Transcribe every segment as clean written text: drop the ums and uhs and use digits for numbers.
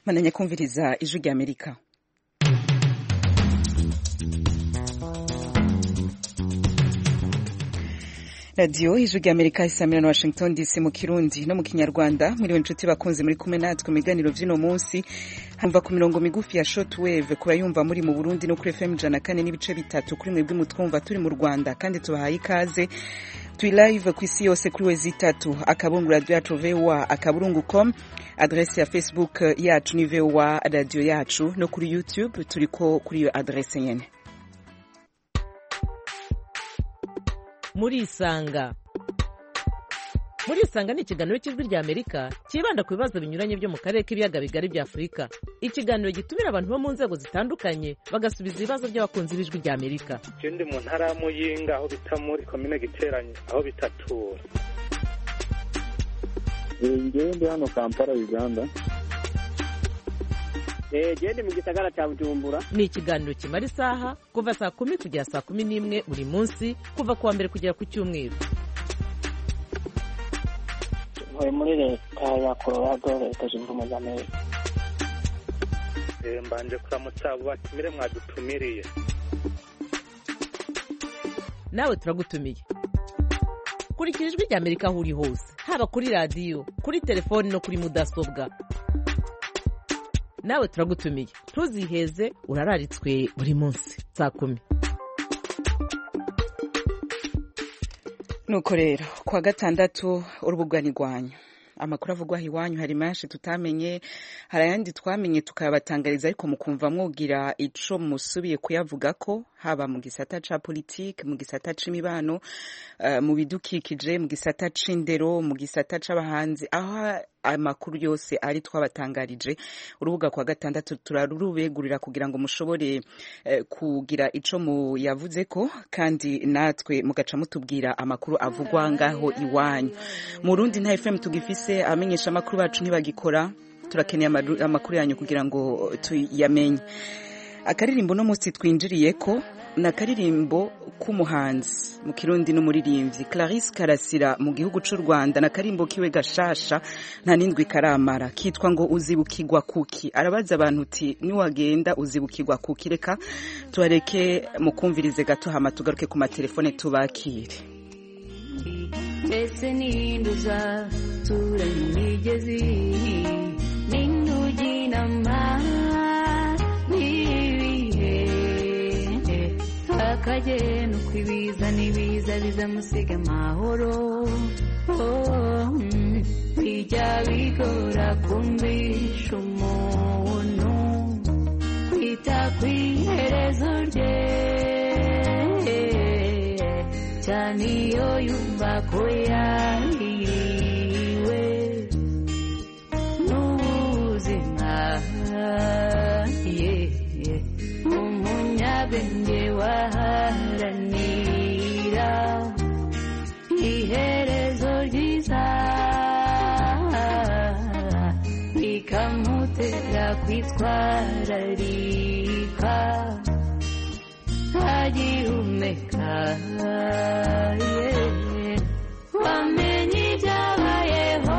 mananya kumviriza ijwi rya Amerika. Radio ijwi rya Amerika isamira na Washington DC mu Kirundi no mu Kinyarwanda. Muri inshuti bakunze muri kumwe natwe mu biganiro vy'ino munsi, hamva ku mirongo migufi ya shortwave kubayumva muri mu Burundi no kuri FM 104.3 kuri mwebwe mutwumva turi mu Rwanda, kandi tubahaye ikaze. Tui live ku isi yose kuri wezi3 akabungu radio yacu VOA akaburungu.com, adresse ya Facebook yacu ni VOA radio yacu, no kuri YouTube turiko kuri iyo adresse nyene. Murisanga ni ikiganiro cy'ijwi rya Amerika kibanda ku bibazo binyuranye byo mu karere k'ibiyaga bigari bya Afurika. Ikiganiro gitumira abantu bo mu nzego zitandukanye bagasubiza ibibazo by'abakunzi b'ijwi rya Amerika. Ndi mu ntara ya Muyinga aho bita muri komine Giteranye aho bitatura. Ndi hano Kampala, Uganda. Gende mu gisagara cya Bujumbura. Ni ikiganiro kimara isaha kuva saa 10 kugera saa 11 buri munsi, kuva kuwa mbere kugera ku cyumweru. Muri leta ya Colorado, leta zunze ubumwe za Amerika. Mbanje kuramutsa abo batumire mwadutumiriye. Nawe turagutumiye. Kurikira ijwi rya Amerika aho uri hose, haba kuri radio, kuri telefone no kuri mudasobwa. Nawe turagutumiye, ntuziheze, urararitswe buri munsi saa 10. Nuko rero kwa gatandatu urubugani rwanyu, amakuru avugwa iwanyu hari menshi tutamenye, hari ayandi twamenye tukabatangariza, ariko mukumva mwogira ico musubiye kuyavuga ko, haba mu gisata ca politique, mu gisata c'imibano, mu bidukikije, mu gisata c'indero, mu gisata c'abahanzi, aho amakuru yose ari twabatangarije. Urubuga kwa gatandatu turarubegurira kugira ngo mushobore kugira ico mu yavuze ko, kandi natwe mugaca mutubwira amakuru avugwa ngaho iwanyu. Mu Burundi nta FM tugifise, amenyesha amakuru bacu ntibagikora, turakeneye amakuru yanyu kugira ngo tuyamenye. Akaririmbo no musi twinjiriye ko na karirimbo k'umuhanzi mu Kirundi n'umuririmbyi Clarisse Karasira mu gihugu c'u Rwanda, na karimbo kiwe gashasha nta nindwi karamara, kitwa ngo uzibukirwa kuki. Arabaza abantu uti niwagenda uzibukirwa kuki. Reka tubareke mukumvirize gato, hama tugaruke ku matelefone tubakire. Ese ninduza turanye imigezi n'indugina akagenda ukwibiza n'ibiza bizamusiga amahoro. Bijya bigora kumvisha umuntu kwita kw'iherezo rye, cyane iyo yumva ko yahiriwe n'ubuzima. Umunyabwenge waharanira iherezo ryiza, bikamutera kwitwararika agihumeka. Wamenye ibyabayeho,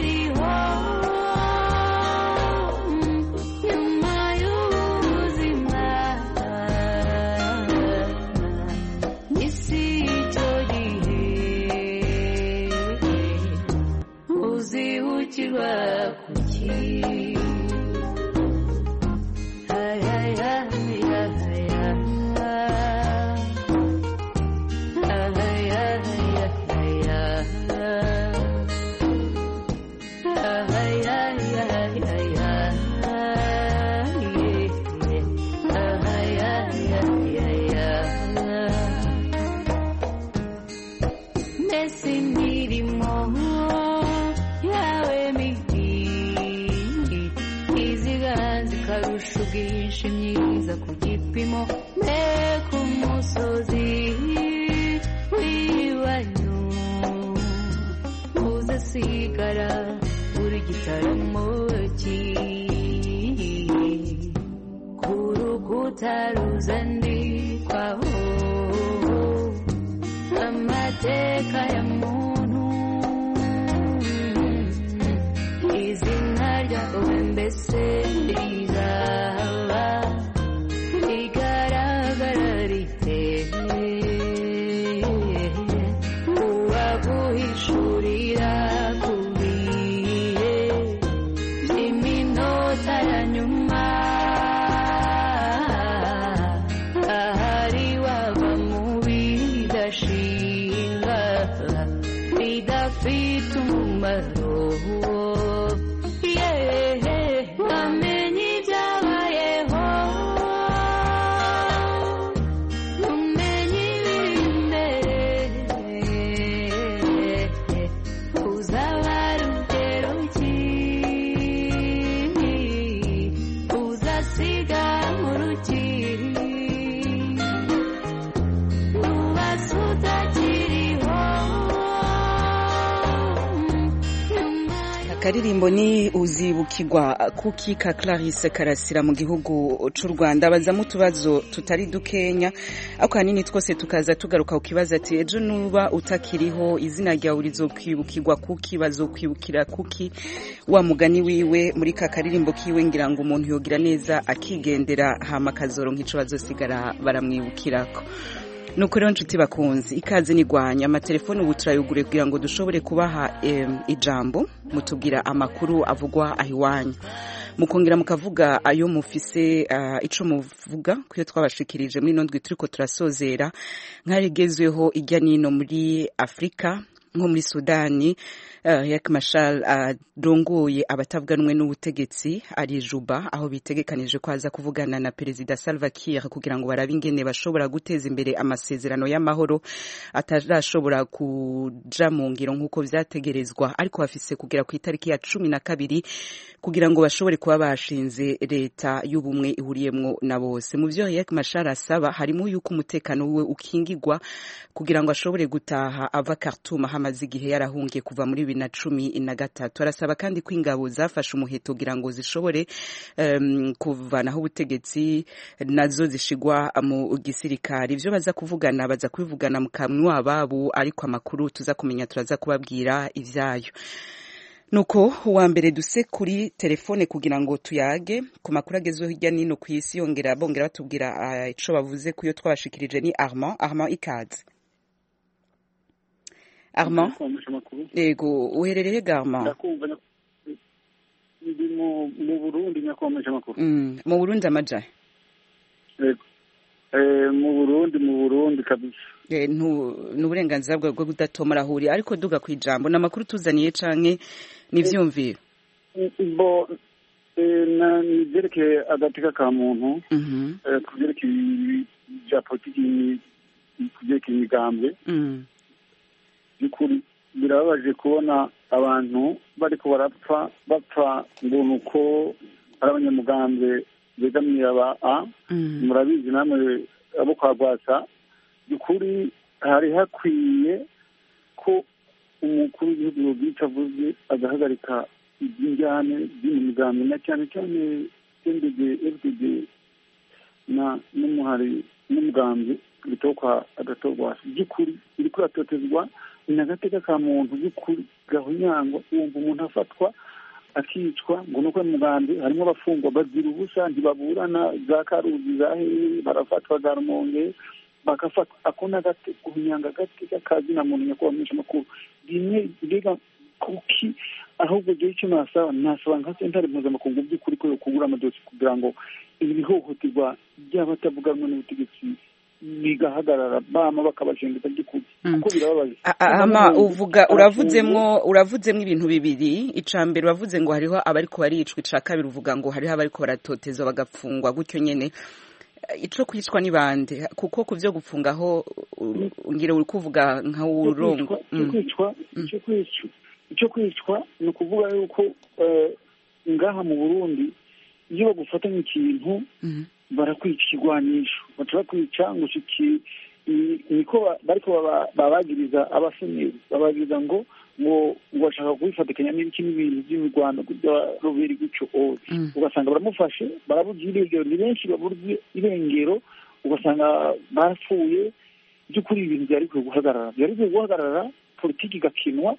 nyuma y'ubuzima utaruzandikwaho amateka ya muntu izina ryawe mbese rizaba rigaragara rite uwaguhishurira ku bihe by'iminota ya nyuma ahari wava mu bidashinga bidafite umumaro wamenye ibyabayeho umenye ibiri imbere uzaba rugero ki uzasiga mu rukiri ubase utakiriho. akaririmbo ni uzibukirwa kuki ka Clarisse Karasira mu gihugu c'u Rwanda bazamo utubazo tutari dukenya ako hanini twose tukaza tugaruka ku kibazo ati ejo nuba utakiriho izina ryawe rizokwibukirwa kuki bazokwibukira kuki wa mugani wiwe muri ka karirimbo kiwe ngira ngo umuntu yogira neza akigendera hama kazoro nk'ico bazosigara baramwibukirako. nuko rero nshuti bakunzi ikaze nigwanya amatelefone ubu turayugure kugira ngo dushobore kubaha ijambo mutubwira amakuru avugwa ahiwanyu mukongera mukavuga ayo mufise ico muvuga kuyo twabashikirije muri nondwi turiko turasozera nkarigezweho ijya nino muri Afrika nko muri Sudani Riek Machar arongoye abatavuganwe n'ubutegetsi ari Juba aho bitegekanije ko aza kuvugana na Perezida Salva Kiir kugira ngo barabe ingene bashobora guteza imbere amasezerano y'amahoro atarashobora kuja mu ngiro nk'uko vyategerezwa ariko bafise kugera ku itariki ya 12 kugira ngo bashobore kuba bashinze leta y'ubumwe ihuriyemwo na bose. Mu vyo Riek Machar asaba harimo yuko umutekano we ukingirwa kugira ngo ashobore gutaha ava Khartoum hamaze igihe yarahungiye kuva muri 2013. Arasaba kandi ko ingabo zafashe umuheto kugira ngo zishobore kuvanaho ubutegetsi nazo zishigwa mu gisirikare. Ivyo baza kuvugana baza kwivugana mu kamwe wababo ariko amakuru tuza kumenya turaza kubabwira ivyayo. Nuko uwa mbere duse kuri telefone kugira ngo tuyage ku makuru agezweho hirya nino ku isi yongera bongera batubwira ico bavuze kuyo twabashikirije ni Armand ikaze. Armand yego uherereye Armand ndi mu Burundi nyakomeje amakuru mu Burundi amajaye yego mu Burundi kabisa n'uburenganzira bwo kudatomora huri ariko duga kwijambo namakuru tuzaniye canke nivyumviro bo na nizerekeye agateka ka muntu kuzerekeye ja politiki kuzerekeye imigambwe bikuri birababaje kubona abantu bariko bapfa ngo nuko ari abanyamugambwe begamiye murabizi namwe abo kwagwasa bikuri hari hakwiye ko umukuru w'igihugu yogica avuze agahagarika iby'injyane by'imigambwe na cyane cyane FDD n'umuhari n'umugambwe bitokwa agatorwa by'ukuri biriko atotezwa n'agateka ka muntu by'ukuri gahunyango wumva umuntu afatwa akicwa ngo nuko mugambi harimo abafungwa bazira ubusa ntibaburana za Karuzi zahe barafatwa za Rumonge bakafatwa akona gate kunyanga gate kazi na muntu nyako bamisha makuru rimwe biga kuki ahubwo je cyo nasaba nka sentare mpuzamakungu by'ukuri ko kugura amadosi kugira ngo ibihohoterwa by'abatavuganwa n'ubutegetsi bigahagarara bama bakabashengeza by'ukuri kuko birababaje. uravuzemwo ibintu bibiri icambere uravuze ngo hariho abariko baricwa icakabiri uvuga ngo hariho abariko baratotezwa bagapfungwa gutyo nyene ico kwicwa ni bande kuko kuvyo gupfungaho ngire uri kuvuga nka urongo ico kwicwa ni ukuvuga yuko ngaha mu Burundi iyo bagufatanya ikintu barakwica ikigwanisho batakwica ngo niko bariko babagiriza abafeneri babagiriza ngo ngo bashaka kubifatikanya n'ibiki n'ibintu by'imirwano bya rubiri gutyo ugasanga baramufashe barabuze irengero ni benshi baburye irengero ugasanga barapfuye by'ukuri ibintu byari bikwiye guhagarara politiki igakinwa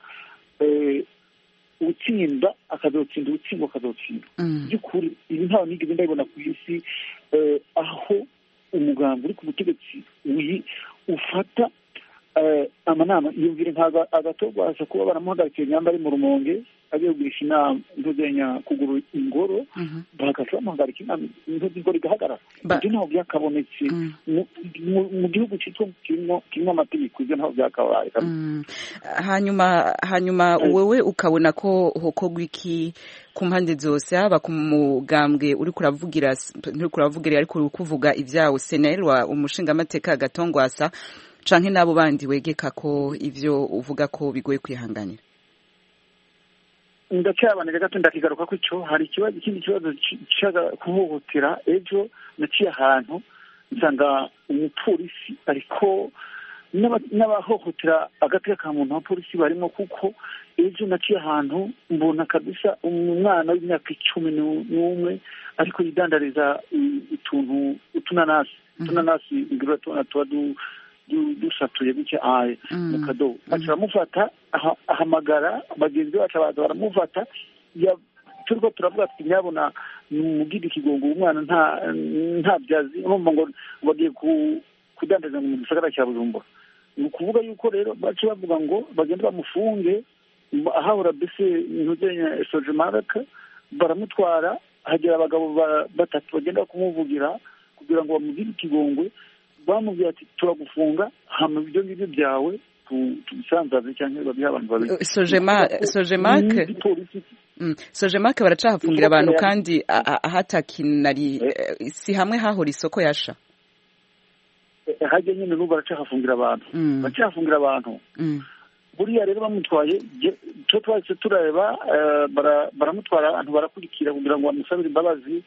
utsinda akazotsinda utsindwa akazotsinda by'ukuri ibi ntawe nigeze ndabibona ku isi aho umugambi uri ku butegetsi ufata amanama iyumvire ntabwo agatorwasha kuba baramuhagarikiye nyamba ari mu Rumonge agiye kugurisha inama ntuzenya kugura ingoro bagaca bamuhagarika inama ingoro igahagarara ibyo ntabwo byakabonetse mu gihugu cyitwa kirimo amategeko ibyo ntabwo byakabaye hanyuma wewe ukabona ko hokorwa iki ku mpande zose haba ku mugambwe uri kuravugira ariko uri kuvuga ibyawo senelwa umushingamateka Gatongwasa canke nabo bandi wegeka ko ivyo uvuga ko bigoye kwihanganira ndacyabanira gato ndakigaruka ko ico hari ikindi kibazo cyaga kuhohotera ejo naciye ahantu nsanga umupolisi ariko n'abahohotera agateka ka muntu abapolisi barimo kuko ejo naciye ahantu mbona kabisa umwana w'imyaka 11 ariko yidandariza utunanasi ingiro tuba dusatuye gutya mu kadobo baca baramufata ahamagara bagenzi bacu baza baramufata turiko turavuga ati nyabona mugidi kigongo umwana nta byazi urumva ngo bagiye kudandariza mu gisagara cya Bujumbura ni ukuvuga yuko rero baca bavuga ngo bagende bamufunge ahahora bese ntuzenya Sojemaraka baramutwara hagera abagabo batatu bagenda kumuvugira kugira ngo bamugire ikigongwe bamubwira ati turagufunga hama ibyo ngibyo byawe tubisanzaze cyangwa babiha abantu babiri Sojemaraka baracahafungira abantu kandi ahatakinari si hamwe hahora isoko yasha hajya nyine n'ubu baracahafungira abantu buriya rero bamutwaye cyo twahise turareba baramutwara abantu barakurikira kugira ngo bamusabire imbabazi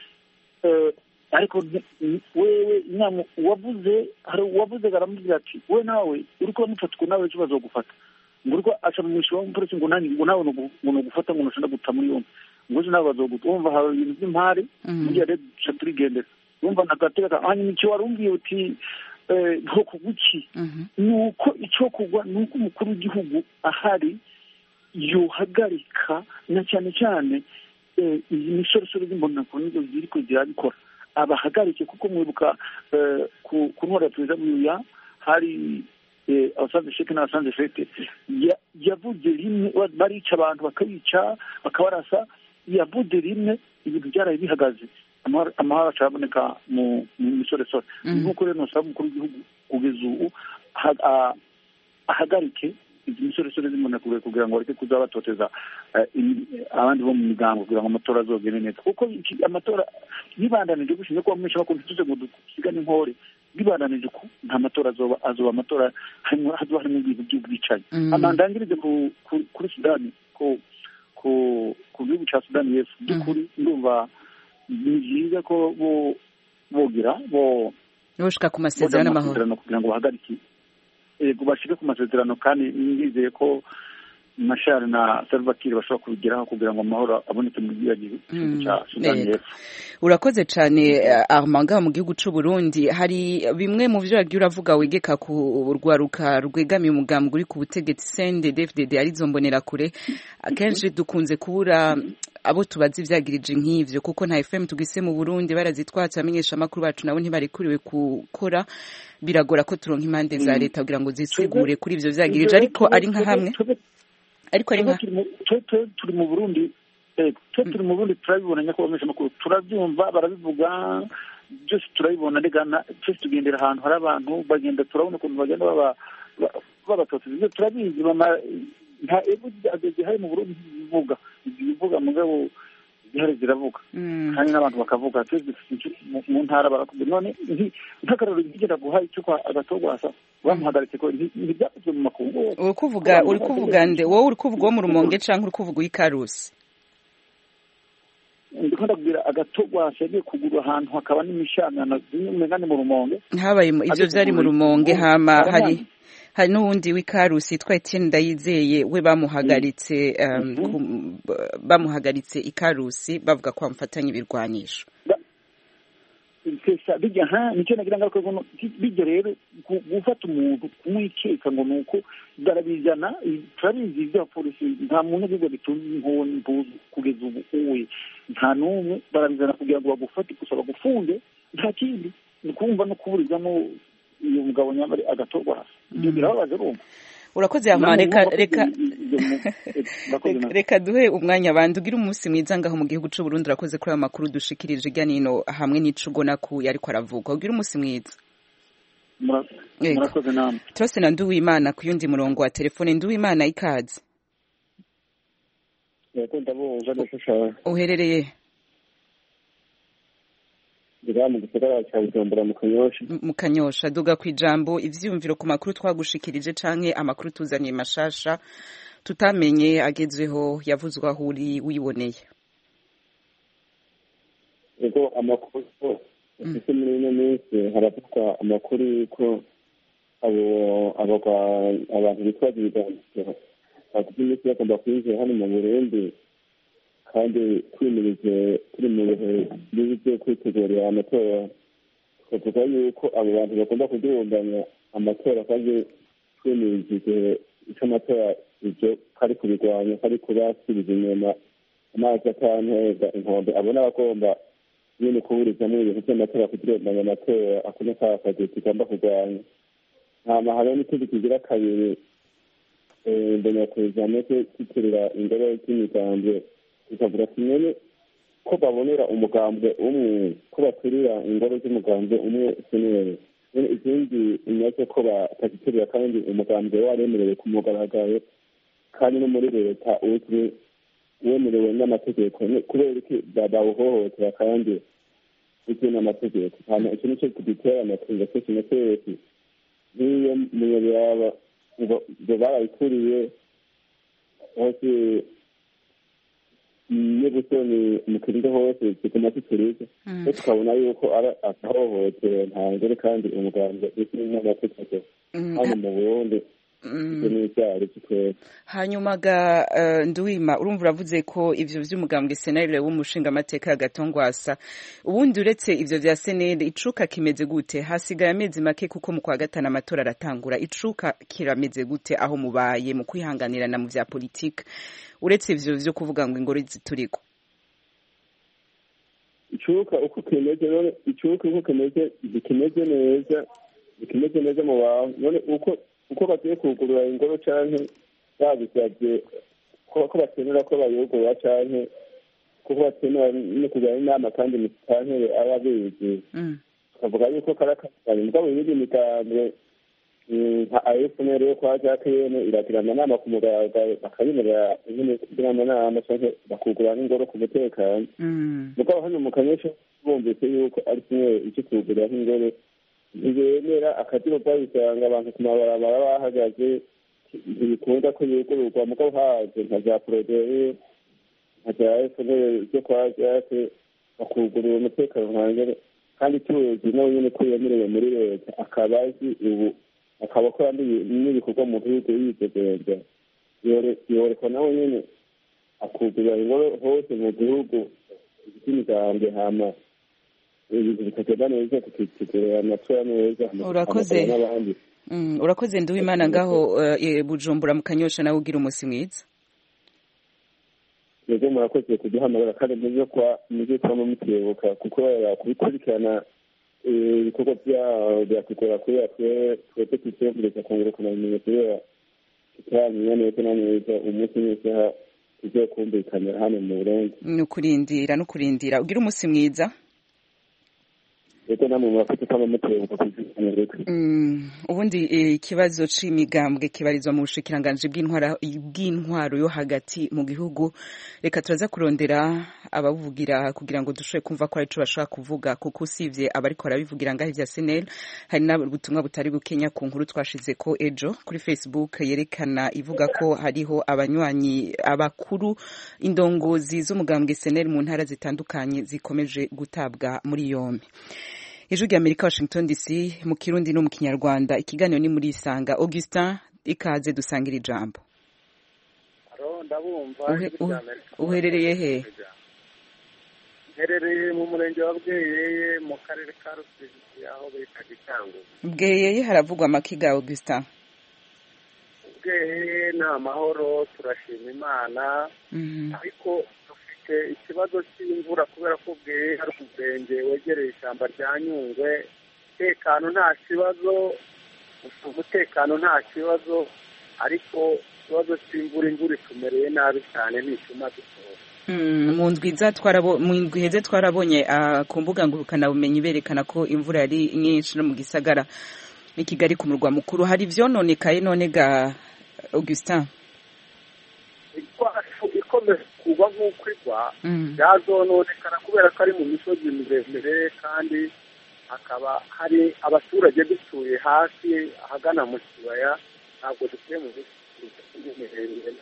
ariko wewe inama wavuze baramubwira ati we nawe uri kuramufata uko nawe ejo bazogufata ngo uriko aca mu mwisho w'umupolisi ngo nawe ngo gufata ngo ntushobora guta muri yombi ngo ejo nawe bazoguta wumva hari ibintu by'impari buriya rero duca turigendera wumva nagateka hanyuma icyo warumbwiye uti bwoko buki nuko icyo kugwa nuko umukuru w'igihugu ahari yohagarika na cyane cyane iyi misorosoro z'imbonakure nizo ziriko zirabikora abahagarike kuko mwibuka ku ntwara ya perezida Buyoya hari abasanze sheke n'abasanze fete yavuze rimwe barica abantu bakabica bakabarasa yavuze rimwe ibintu byaraye bihagaze amahoro acaboneka mu misoresore nk'uko rero nosaba umukuru w'igihugu kugeza ubu ahagarike izi misoresore z'imbonakure kugira ngo bareke kuzabatoteza abandi bo mu migambo kugira ngo amatora azogende neza kuko amatora yibandanije gushinzwe kuba mwinshi bakunda tuze ngo dusigane inkore bibandanije ko nta matora azoba amatora hazoba harimo ibintu by'ubwicanyi amandangirize kuri Sudani ku gihugu cya Sudani y'Epfo by'ukuri ndumva ni byiza ko boshika ku masezerano y'amahoro kugira ngo bahagarike bashike ku masezerano kandi nizeye ko Machar na Salva Kiir bashobora kubigeraho kugira ngo amahoro aboneke mu gihugu cya Sudani y'Epfo. Urakoze cyane Armanga mu gihugu cy'u Burundi hari bimwe mu byo yagiye uravuga wegeka ku rwaruka rwegamiye umugambwe uri ku butegetsi CNDD-FDD arizo mbonera kure akenshi dukunze kubura abo tubazi ivyagirije nk'ivyo kuko nta FM tugise mu Burundi barazitwatse amenyesha makuru bacu nabo ntibarikuriwe gukora biragora ko turonka impande za leta kugira ngo zisigure kuri ivyo vyagirije ariko ari nka hamwe ariko ari nka turi mu Burundi turi mu Burundi turabibona nyako bamesha makuru turabyumva barabivuga byose turabibona regana twese tugendera ahantu hari abantu bagenda turabona ukuntu bagenda babatoteza turabizi nta ageze hari mu Burundi bivuga mugabo zihari ziravuga kandi n'abantu bakavuga mu ntara barakubwira none ntakaroro kigera guha icyo kwa Agatogwasa bamuhagaritse ko ntibyakozwe mu makungu uri kuvuga nde wowe uri kuvuga wo mu Rumonge canke uri kuvuga w'Ikarusi ndiko ndabwira Agatogwasa yagiye kugura ahantu hakaba n'imishanana zimwe mu Rumonge habaye ivyo vyari mu Rumonge hama hari n'uwundi w'ikarusi yitwa Etienne Ndayizeye we bamuhagaritse ikarusi bavuga ko bamufatanya ibirwanisho sesa bijya nicyo nagira ngaruka bijya rero gufata umuntu kumwikeka ngo nuko barabizana turabizi ibya polisi nta muntu ugiye bitunze inkoni kugeza ubu uwe nta n'umwe barabizana kugira ngo bagufate gusa bagufunge nta kindi ni kumva no kuburizamo uyu mugabo nyamari agatorwa hasi ibyo birababaje rumva urakoze yama reka duhe umwanya abantu ugira umunsi mwiza ngaho mu gihugu cy'u Burundi urakoze kuri aya makuru dushikirije ijya nino hamwe n'icugona ku yariko aravuga ugira umunsi mwiza murakoze namwe turose na Nduwimana ku yundi murongo wa telefone Nduwimana ikaze uherereye mu gisagara cya Bujumbura mu Kanyosha duga ku ijambo ivyumviro ku makuru twagushikirije canke amakuru tuzaniye mashasha tutamenye agezweho yavuzwe aho uri wiboneye ego amakuru afite muri ino minsi haravugwa amakuru y'uko abantu bitwaza ibiganiro bavuze iminsi bagomba kwinjira hano mu Burundi kandi twimirije turi mu bihe bibi byo kwitegurira amatora tukavuga yuko abo bantu bagomba kudurunganya amatora kandi twimirije igihe cy'amatora ibyo kari kubirwanya kari kubasubiza inyuma amazi atanteza inkombe abo n'abagomba nyine kuburizamo ibintu by'amatora kudurunganya amatora ako ni ka kazi tugomba kurwanya nta mahano n'ikindi kigira kabiri mbona kuzamo kwitirira ingoro z'imigambwe tukavuga kimwe ko babonera umugambwe umwe ko baturira ingoro z'umugambwe umwe senere izindi inyaze ko batagiturira kandi umugambwe waremerewe ku mugaragaro kandi no muri leta uzwi wemerewe n'amategeko kubera iki bawuhohotera kandi uzwi n'amategeko hano icyo nicyo kuditerana tuza kenshi na kenshi nk'iyo muyobozi ngo barayituriye hose n'ubusoni mu kirinde hose zituma tuturiza rero tukabona yuko atahohotera ntangere kandi umuganga ndetse n'amategeko hano mu Burundi hanyuma ga Nduwima urumva uravuze ko ivyo vy'umugambwe senere w'umushinga amateka y'agatongwasa ubundi uretse ivyo vya senere icuka kimeze gute hasigaye amezi make kuko mu kwa gatanu amatora aratangura icuka kirameze gute aho mubaye mu kwihanganirana mu vya politike uretse ivyo vyo kuvuga ngo ingoro zituriko icuka uko kimeze none icuka uko kimeze neza mu bantu none uko bagiye kugurura ingoro canke babisabye ko bakenera ko bayugurura canke kuko bakenera no kujyana inama kandi mutantebe aba abizi tukavuga yuko karakari mugabo ibindi migambwe nka AFNL yo kwa Jacques iragira amanama ku mugaragaro bakayemerera nyine kugira amanama canke bakugurura n'ingoro ku mutekano mugabo hano mu Kanyosha bumvise yuko ari kimwe icyo kugurura nk'ingoro ntibemera akadiho babisanga abantu ku mabarabara bahagaze ntibikunda ko yugururwa mugabo haje nka za Prodeye nka za FNL zo kwa Jacques bakugurura umutekano nkangere kandi tuzi nawe nyine ko yemerewe muri leta akaba azi ubu akaba akora n'ibikorwa mu gihugu yitegereza yorekwa nawe nyine akugurura ingoro hose mu gihugu z'imigambwe hama ibintu bikagenda neza tukitegurira amatora neza urakoze Nduwimana ngaho Bujumbura mu Kanyosha nawe ugira umunsi mwiza yego murakoze kuduhamagara kandi muze kwama mutibuka kuko kubikurikirana ibikorwa byakugora kubera twebwe tutegereza kongera ibimenyetso kubera tutamenya neza na neza umunsi n'isaha tuzokumvikanira hano mu Burundi ni ukurindira ugira umunsi mwiza ubundi ikibazo c'imigambwe kibarizwa mu bushikiranganje bw'intwaro yo hagati mu gihugu reka turaza kurondera abavugira kugira ngo dushobore kumva ko arico bashaka kuvuga kuko usivye abariko barabivugira ngaho ivya SNL hari n'ubutumwa butari bukenya ku nkuru twashize ko ejo kuri Facebook yerekana ivuga ko hariho abanywanyi abakuru indongozi z'umugambwe SNL mu ntara zitandukanye zikomeje gutabwa muri yombi ijwi rya Amerika Washington DC mu kirundi no mu kinyarwanda ikiganiro ni muri Isanga. Augustin ikaze dusangira ijambo. ndabumva uherereye he? Herereye mu murenge wa Bweyeye mu karere ka Rusizi aho bita Gitango. Bweyeye haravugwa amakiga Augustin. Bweyeye ni amahoro turashima Imana ariko dufite ikibazo cy'imvura kubera ko Bweyeye hari umurenge wegereye ishyamba rya Nyungwe. Umutekano nta kibazo ariko ikibazo cy'imvura itumereye nabi cyane n'ituma dusohoka. Mu ndwi heze twarabonye ku mbuga ngurukanabumenyi berekana ko imvura yari nyinshi no mu gisagara i Kigali ku murwa mukuru. Hari ivyononekaye none ga Augustin? Ikomeza kugwa nk'uko igwa yazononekana kubera ko ari mu misozi miremire kandi hakaba hari abaturage dutuye hasi ahagana mu kibaya ntabwo dutuye mu misozi miremire.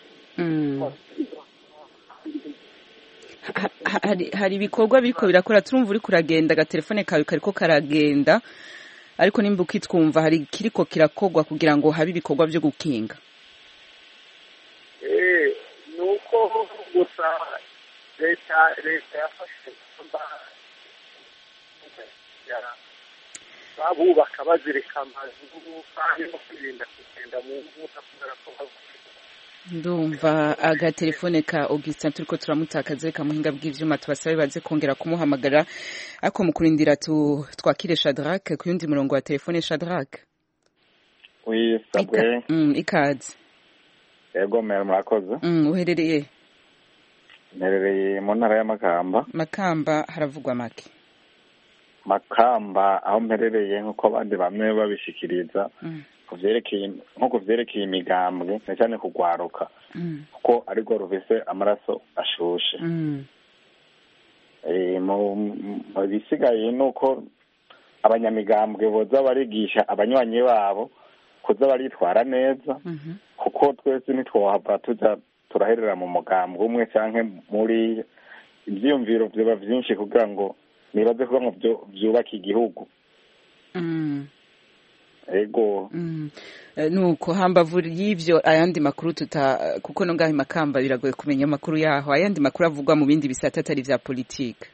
Hari ibikorwa biriko birakora turumva uri kuragenda agatelefone kawe kariko karagenda ariko nimba ukitwumva hari kiriko kirakogwa kugira ngo habe ibikorwa byo gukinga. Nuko gusa leta yafashe babubaka bazirika amazu kandi no kwirinda kugenda mu mvura kubera ko ndumva agatelefone ka Augustin turiko turamutakaza reka muhinga bw'ivyuma tubasabe baze kongera kumuhamagara ako mukurindira twakire Shadrack ku yundi murongo wa telefone. Shadrack oui sabwe ikaze. Yego murakoze. Uherereye? Nerereye mu ntara ya Makamba haravugwa make. Makamba aho mperereye nk'uko abandi bamwe babishikiriza kuvyerekeye imigambwe na cyane kugwaruka kuko ariko ruvise amaraso ashushe mu bisigaye nuko abanyamigambwe boza barigisha abanywanyi babo kuza baritwara neza kuko twese ntitwohava tuja turaherera mu mugambwe umwe canke muri ivyiyumviro vyoba vyinshi kugira ngo nibaze kuba ngo vyubaka igihugu. Ego nuko hambavu y'ivyo ayandi makuru kuko no ngaho Makamba biragoye kumenya amakuru yaho ayandi makuru avugwa mu bindi bisata atari vya politique.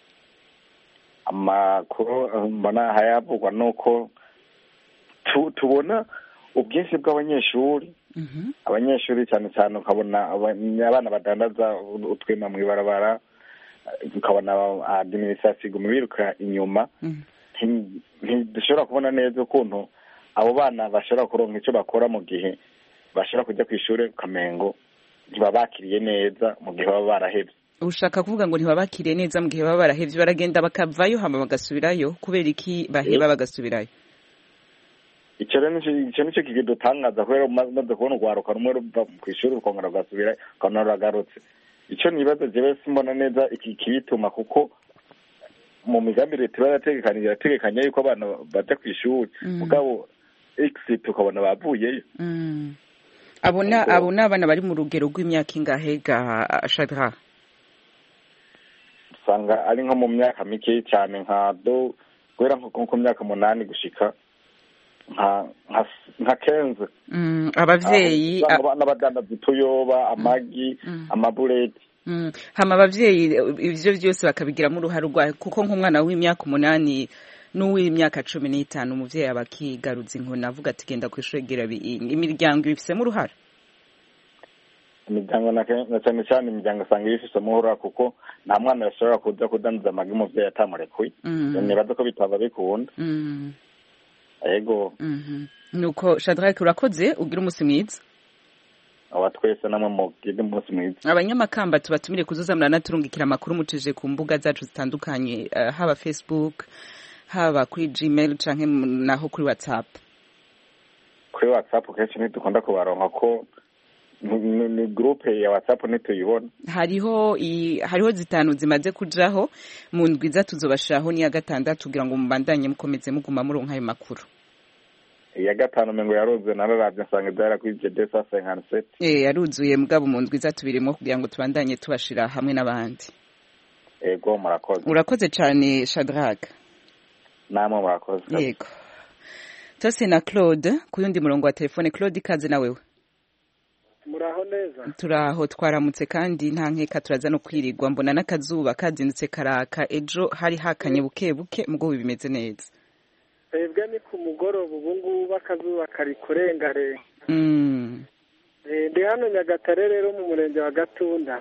Amakuru mbona hayavugwa nuko tubona ubwinshi bw'abanyeshuri abanyeshuri cyane cyane ukabona abana badandaza utwema mu ibarabara ukabona administration iguma biruka inyuma ntidushobora kubona neza ukuntu abo bana bashobora kuronka icyo bakora mu gihe bashobora kujya ku ishuri Kamengo ntibabakiriye neza mu gihe baba barahevye. Ushaka kuvuga ngo ntibabakiriye neza mu gihe baba barahevye baragenda bakavayo hama bagasubirayo kubera iki baheba bagasubirayo? Icyo nicyo kidutangaza kubera umaze kubona urwaruka rumwe ruva ku ishuri rukongera rugasubira ukabona ruragarutse. Icyo nibaza jewe simbona neza iki kibituma kuko mu migambi leta irategekanya yuko abana baja ku ishuri mugabo exit ukabona bavuyeyo. Abo ni abana bari mu rugero rw'imyaka ingahe ga Shadra? Usanga ari nko mu myaka mike cyane guhera nko ku myaka 8 gushika nka kenze. Abavyeyi n'abadandaza utuyoba amagi amabureti hama abavyeyi ivyo byose bakabigiramo uruhare rwayo kuko nk'umwana w'imyaka 8 n'uw'imyaka 15 umuvyeyi abakigaruza inkona avuga ati genda kwishegera imiryango ibifisemo uruhare. Imiryango na cyane cyane imiryango asanga ibifisemo uruhare kuko nta mwana yashobora kuja kudandaza amagi umuvyeyi atamurekuye nibaza ko bitaba bikunda. Ego nuko Shadrack urakoze ugira umunsi mwiza. Twese namwe mugire umunsi mwiza. Abanyamakamba tubatumire kuzuza muranaturungikira amakuru mucije ku mbuga zacu zitandukanye haba Facebook haba kuri Gmail canke naho kuri WhatsApp. Kuri WhatsApp kenshi ntidukunda kubaronka ko ni groupe ya WhatsApp ntituyibona. Hariho 5 zimaze kujaho mu ndwiza tuzobashiraho ni ya 6 kugira ngo mubandanye mukomeze muguma muronka ayo makuru. Ya 5 mengo yaroze nararavye nsanga byara kuri GDS 57. Yaruzuye mugabo mu ndwiza tubirimo kugira ngo tubandanye tubashira hamwe n'abandi. Ego murakoze. Urakoze cyane Shadrack. namwe murakoze. Yego. Tose na Claude ku yundi murongo wa telefone. Claude ikaze na wewe. Muraho neza. Turaho twaramutse kandi nta nkeka turaza no kwirirwa mbona n'akazuba kazindutse karaka ejo hari hakanye buke buke mugo bimeze neza. Twebwe ni ku mugoroba ubu ngubu akazuba kari kurengarenga. Ndi hano Nyagatare rero mu murenge wa Gatunda.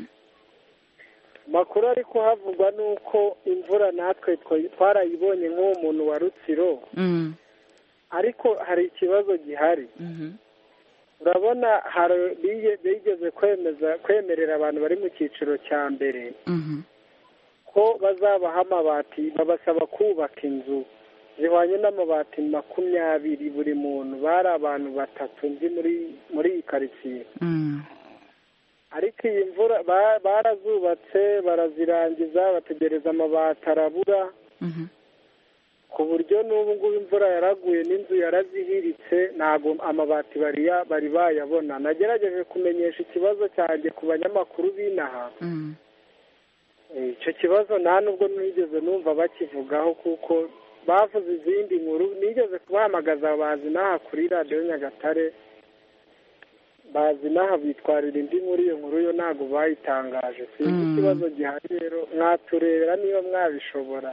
Makuru ariko havugwa nuko imvura natwe twarayibonye nk'uwo muntu wa Rutsiro. Ariko hari ikibazo gihari. Urabona bigeze kwemerera abantu bari mu cyiciro cya mbere ko bazabaha amabati, babasaba kubaka inzu zihwanye n'amabati 20 buri muntu. Bari abantu 3 nzi muri iyi karitsiye. Ariko iyi mvura barazubatse barazirangiza bategereza amabati arabura, ku buryo n'ubu ngubu imvura yaraguye n'inzu yarazihiritse, ntabwo amabati bari bayabona. Nagerageje kumenyesha ikibazo cyanjye ku banyamakuru b'inaha. Icyo kibazo nta nubwo nigeze numva bakivugaho, kuko bavuze izindi nkuru. Nigeze kubahamagaza bazi n'aha kuri radiyo Nyagatare, bazi n'aha bitwarira indi nkuru. Iyo nkuru yo ntabwo bayitangaje. Sinzi ikibazo gihari rero, mwaturebera niba mwabishobora.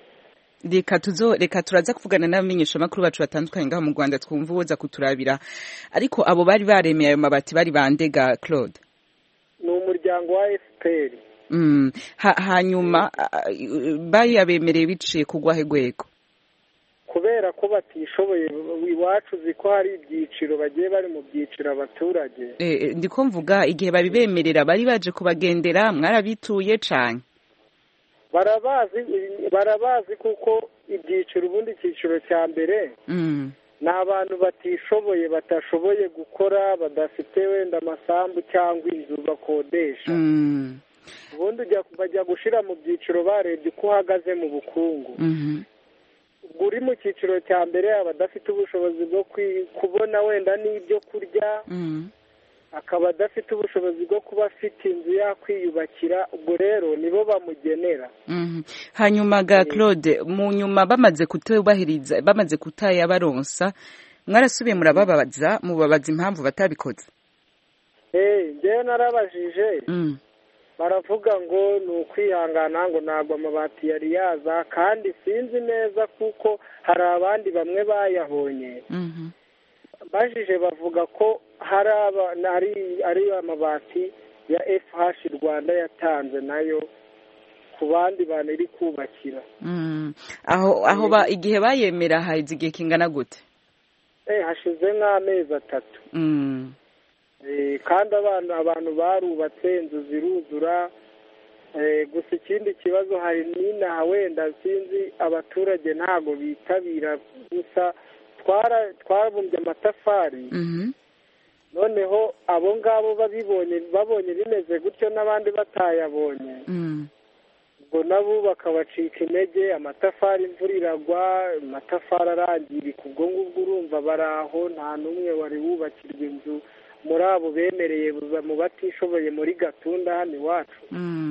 Reka turaza kuvugana n'abamenyeshamakuru bacu batandukanye ngaho mu Rwanda twumva uwoza kuturabira. Ariko abo bari baremeye ayo mabati bari bandega Claude? Ni umuryango wa FPR. Hanyuma bayabemereye biciye kugwa hegwego? Kubera ko batishoboye. Iwacu ziko hari ibyiciro bagiye bari mu byiciro abaturage. Ndiko mvuga igihe babibemerera bari baje kubagendera, mwarabituye cane? Barabazi kuko ibyiciro, ubundi icyiciro cya mbere ni abantu batishoboye, batashoboye gukora, badafite wenda amasambu cyangwa inzu bakodesha. Ubundi bajya gushira mu byiciro barebye uko uhagaze mu bukungu. Uri mu cyiciro cya mbere abadafite ubushobozi bwo kubona wenda n'ibyo kurya, akaba adafite ubushobozi bwo kuba afite inzu yakwiyubakira, ubwo rero nibo bamugenera. Hanyuma ga Claude, mu nyuma bamaze kutubahiriza, bamaze kutayabaronsa, mwarasubiye mubabaza impamvu batabikoze? Njyewe narabajije, baravuga ngo ni ukwihangana, ngo ntabwo amabati yari yaza, kandi sinzi neza kuko hari abandi bamwe bayabonye. Bajije bavuga ko ari amabati ya FH Rwanda yatanze nayo ku bandi bantu iri kubakira. Aho igihe bayemera haize igihe kingana gute? Hashize nk'amezi 3. Kandi abantu barubatse, inzu ziruzura. Gusa ikindi kibazo hari n'inaha wenda sinzi abaturage ntago bitabira, gusa twabumbye amatafari. Noneho abo ngabo babonye bimeze gutyo n'abandi batayabonye, ubwo nabo bakabacika intege. Amatafari imvura iragwa, amatafari arangirika, ubwo ngubwo urumva baraho nta n'umwe wari wubakirwa inzu muri abo bemereye mu batishoboye muri Gatunda hano iwacu.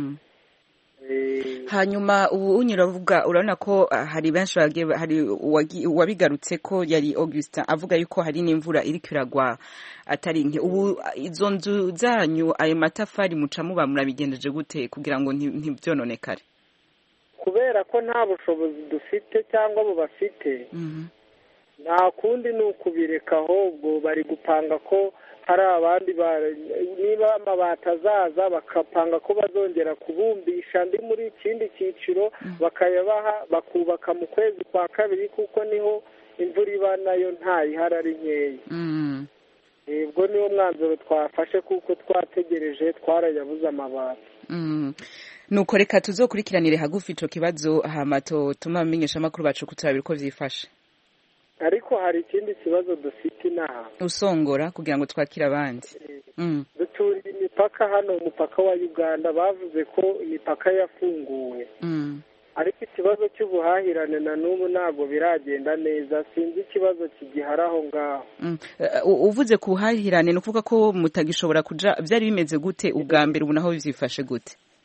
Hanyuma ubu unyiravuga urabona ko hari benshi hari wabigarutse ko yari Augustin avuga yuko hari n'imvura iri kiragwa atari nke. Ubu izo nzu zanyu ayo matafari muca muba murabigendeje gute kugira ngo ntibyononekare? Kubera ko nta bushobozi dufite cyangwa abo bafite, nta kundi ni ukubireka. Ahubwo bari gupanga ko hari abandi niba amabati azaza bakapanga ko bazongera kubumbisha andi muri ikindi cyiciro bakayabaha, bakubaka mu kwezi kwa kabiri, kuko niho imvura iba nayo ntayihari ari nkeya. Ubwo niwo mwanzuro twafashe, kuko twategereje twarayabuze amabati. Nuko reka tuzokurikiranire hagufi ico kibazo hamato tuma amenyesha makuru bacu kuturabira uko vyifashe. Ariko hari ikindi kibazo dufite inaha. Usongora kugira ngo twakira abandi. Duturiye imipaka hano, umupaka wa Uganda bavuze ko imipaka yafunguwe. Ariko ikibazo cy'ubuhahirane na n'ubu ntabwo biragenda neza. Sinzi ikibazo kigihari aho ngaho. Uvuze kuhahirane no kuvuga ko mutagishobora kuja, byari bimeze gute ubwa mbere, ubu naho bizifashe gute?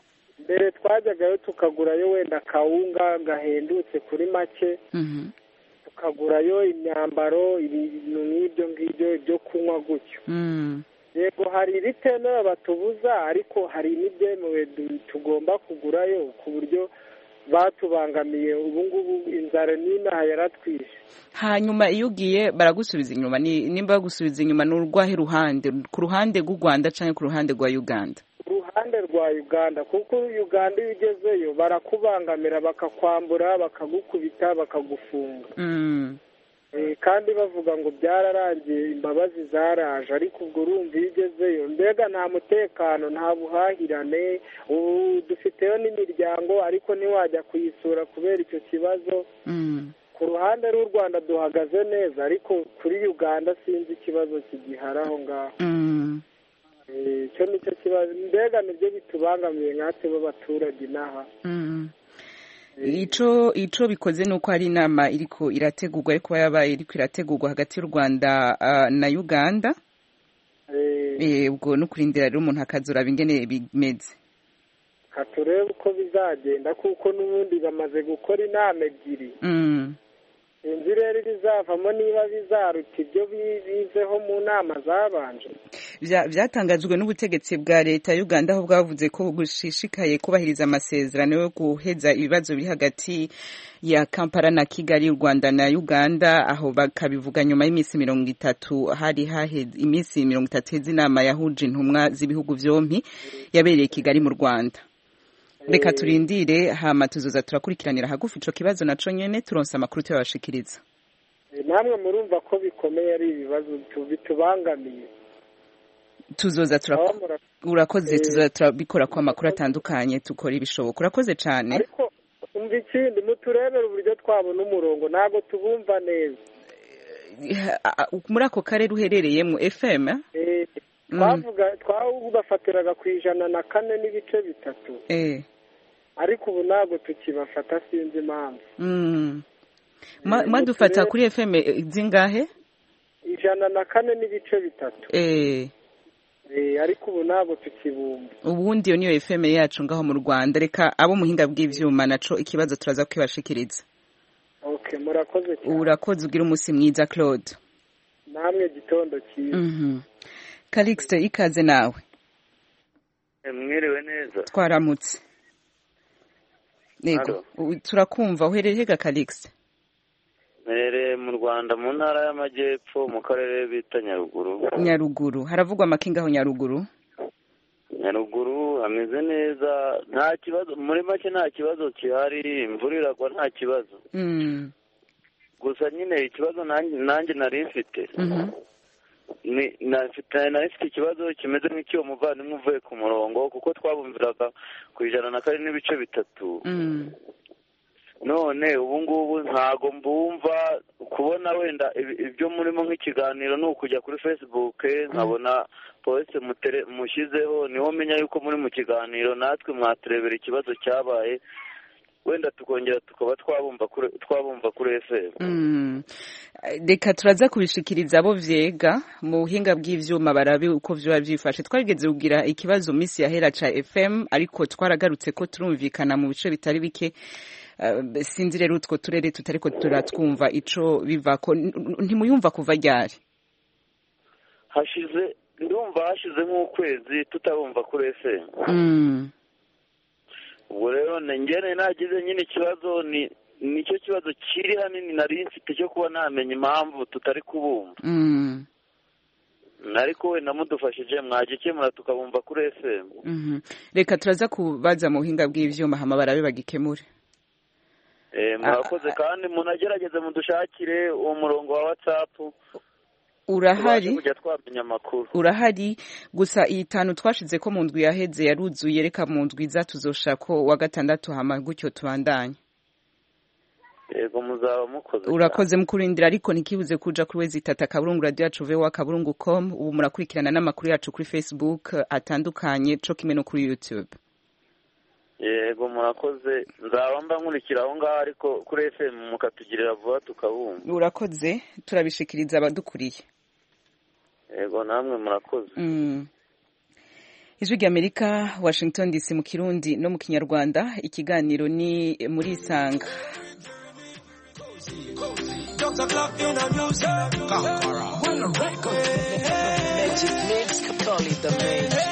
mbere twajyagayo tukagurayo wenda kawunga gahendutse kuri make tukagurayo imyambaro ibintu nk'ibyo ngibyo ibyo kunywa gutyo yego hari ibitemewe batubuza ariko hari n'ibyemewe tugomba kugurayo ku buryo batubangamiye ubu ngubu inzara n'inaha yaratwishe. Hanyuma iyo ugiye baragusubiza inyuma, nimba bagusubiza inyuma ni urwahe ruhande, ku ruhande rw'u Rwanda cyangwa ku ruhande rwa Uganda? Uruhande rwa Uganda, kuko Uganda iyo ugezeyo barakubangamira bakakwambura bakagukubita bakagufunga kandi bavuga ngo byararangiye imbabazi zaraje, ariko ubwo urumva iyo ugezeyo mbega nta mutekano nta buhahirane, dufiteyo n'imiryango ariko ntiwajya kuyisura kubera icyo kibazo. Ku ruhande rw'u Rwanda duhagaze neza, ariko kuri Uganda sinzi ikibazo kigihari aho ngaho. Icyo nicyo kibazo, mbega nibyo bitubangamiye nkatwe b'abaturage inaha. Ico bikoze nuko hari inama iriko irategurwa, ariko yabaye iriko irategurwa hagati y'u Rwanda na Uganda. Ubwo no kurindira rero umuntu akazuraba ingene bimeze. Katurebe uko bizagenda, kuko n'ubundi bamaze gukora inama ebyiri. Inzi rero bizavamo niba bizaruta ibyo bizeho mu nama zabanje. Byatangajwe n'ubutegetsi bwa leta ya Uganda, aho bwavuze ko bushishikaye kubahiriza amasezerano yo guheza ibibazo biri hagati ya Kampala na Kigali, u Rwanda na Uganda, aho bakabivuga nyuma y'iminsi 30 hari haheze iminsi 30 heze inama yahuje intumwa z'ibihugu byompi yabereye Kigali mu Rwanda. Reka turindire hama tuzoza turakurikiranira hagufi ico kibazo naco nyene turonsa amakuru tuyabashikiriza. Namwe murumva ko bikomeye ari ibibazo bitubangamiye. Tuzoza urakoze tuzoza turabikora kwa makuru atandukanye tukora ibishoboka. Urakoze cyane. Ariko umva ikindi muturebera uburyo twabona umurongo nago tubumva neza. Muri ako karere uherereyemo FM? Twabafatiraga ku 104.3. Ariko ubu ntabwo tukibafata sinzi impamvu. Mwadufata kuri FM zingahe? 104.3. Ariko ubu ntabwo tukibumva. Ubundi yo niyo FM yacu ngaho mu Rwanda. Reka abo muhinga bw'ivyuma naco ikibazo turaza kwibashikiriza. Okay, murakoze cyane. Urakoze ugira umunsi mwiza Claude. Namwe gitondo cyiza. Calixte ikaze nawe. Mwiriwe neza. Twaramutse. Nego, turakumva uherereye ga Calixte? Mere mu Rwanda mu ntara y'Amajyepfo mu karere bita Nyaruguru. Nyaruguru, haravugwa amakinga aho Nyaruguru? Nyaruguru hameze neza, nta kibazo muri make, nta kibazo kihari, imvura iragwa nta kibazo. Gusa nyine ikibazo nanjye nari mfite. Nafite ikibazo kimeze nk'icyo muvandimwe uvuye ku murongo, kuko twabumviraga ku 104.3. None ubu ngubu ntago mbumva, kubona wenda ibyo murimo nk'ikiganiro ni ukujya kuri Facebook nkabona post mushyizeho, niho menya yuko muri mu kiganiro, natwe mwaturebera ikibazo cyabaye wenda tukongera tukaba twabumva kuri FM. Reka turaza kubishikiriza abo vyega mu buhinga bw'ivyuma barabe uko vyo byifashe. Twageze kugira ikibazo misi yahera ca FM, ariko twaragarutse ko turumvikana mu bice bitari bike. Sinzi rero utwo turere tutariko turatwumva ico bivako. Ntimuyumva kuva ryari? Ndumva hashize nk'ukwezi tutabumva kuri FM. Ubwo rero ngene nagize nyine ikibazo, nicyo kibazo kiri hanini nari mfite cyo kuba namenye impamvu tutari kubumva. Ariko we namudufashije mwagikemura tukabumva kuri FM. Reka turaza kubaza mu buhinga bw'ivyuma hama barabe bagikemure. Murakoze, kandi munagerageze mudushakire uwo murongo wa WhatsApp. Urahari? Urahari, gusa iyi 5 twashize ko mu ndwi yaheze yaruzuye. Reka mu ndwi za tuzoshako wa gatandatu hama gutyo tubandanye. Yego muzaba mukoze. Urakoze mukurindira, ariko ntikibuze kuja kuri wezitata kaburungu radio yacu voa.com. Ubu murakurikirana n'amakuru yacu kuri Facebook atandukanye, co kimwe no kuri YouTube. Yego murakoze, nzaba mba nkurikira aho ngaho, ariko kuri FM mukatugirira vuba tukabumva. Urakoze, turabishikiriza abadukuriye. Yego namwe murakoze. Ijwi ry'Amerika, Washington DC mu Kirundi no mu Kinyarwanda. Ikiganiro ni muri Isanga. Dr. Clock in the music. When the record. Magic mix, call it the magic.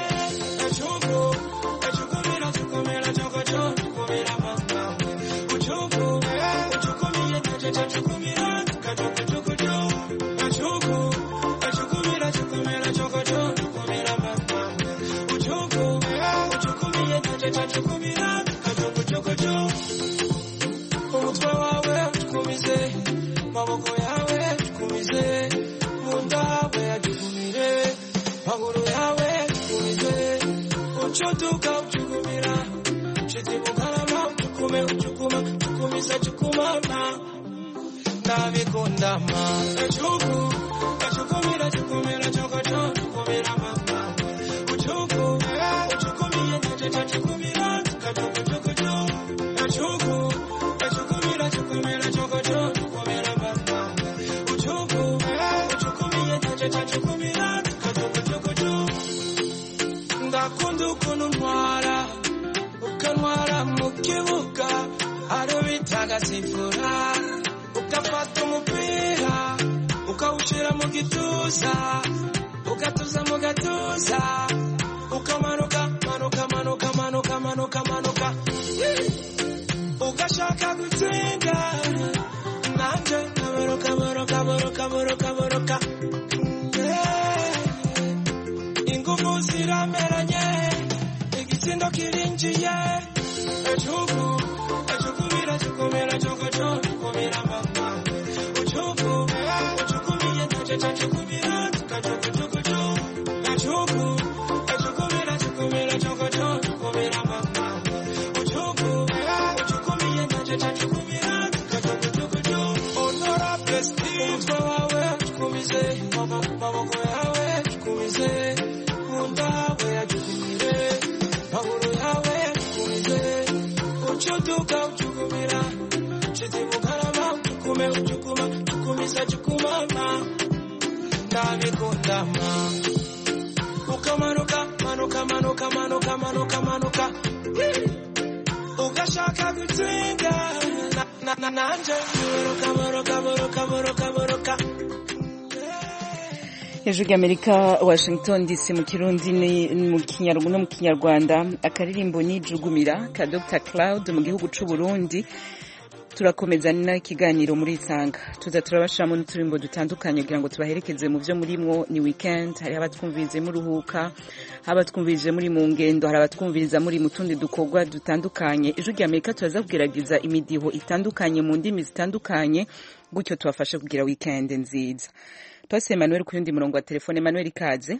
Ijwi ry'Amerika, Washington DC mu Kirundi no mu Kinyarwanda. Akaririmbo ni Jugumira ka Dr. Cloud mu gihugu c'u Burundi. Turakomeza n'ikiganiro muri Isanga. Turabashiramo n'uturimbo dutandukanye kugira ngo tubaherekeze mu byo murimwo. Ni weekend, hari abatwumvirize mu ruhuka, abatwumvirije muri mu ngendo, hari abatwumviriza muri mu tundi dukorwa dutandukanye. Ijwi ry'Amerika turaza kugerageza imidiho itandukanye mu ndimi zitandukanye, gutyo tubafashe kugira weekend nziza. Twase Emmanuel ku yundi murongo wa telefone. Emmanuel ikaze.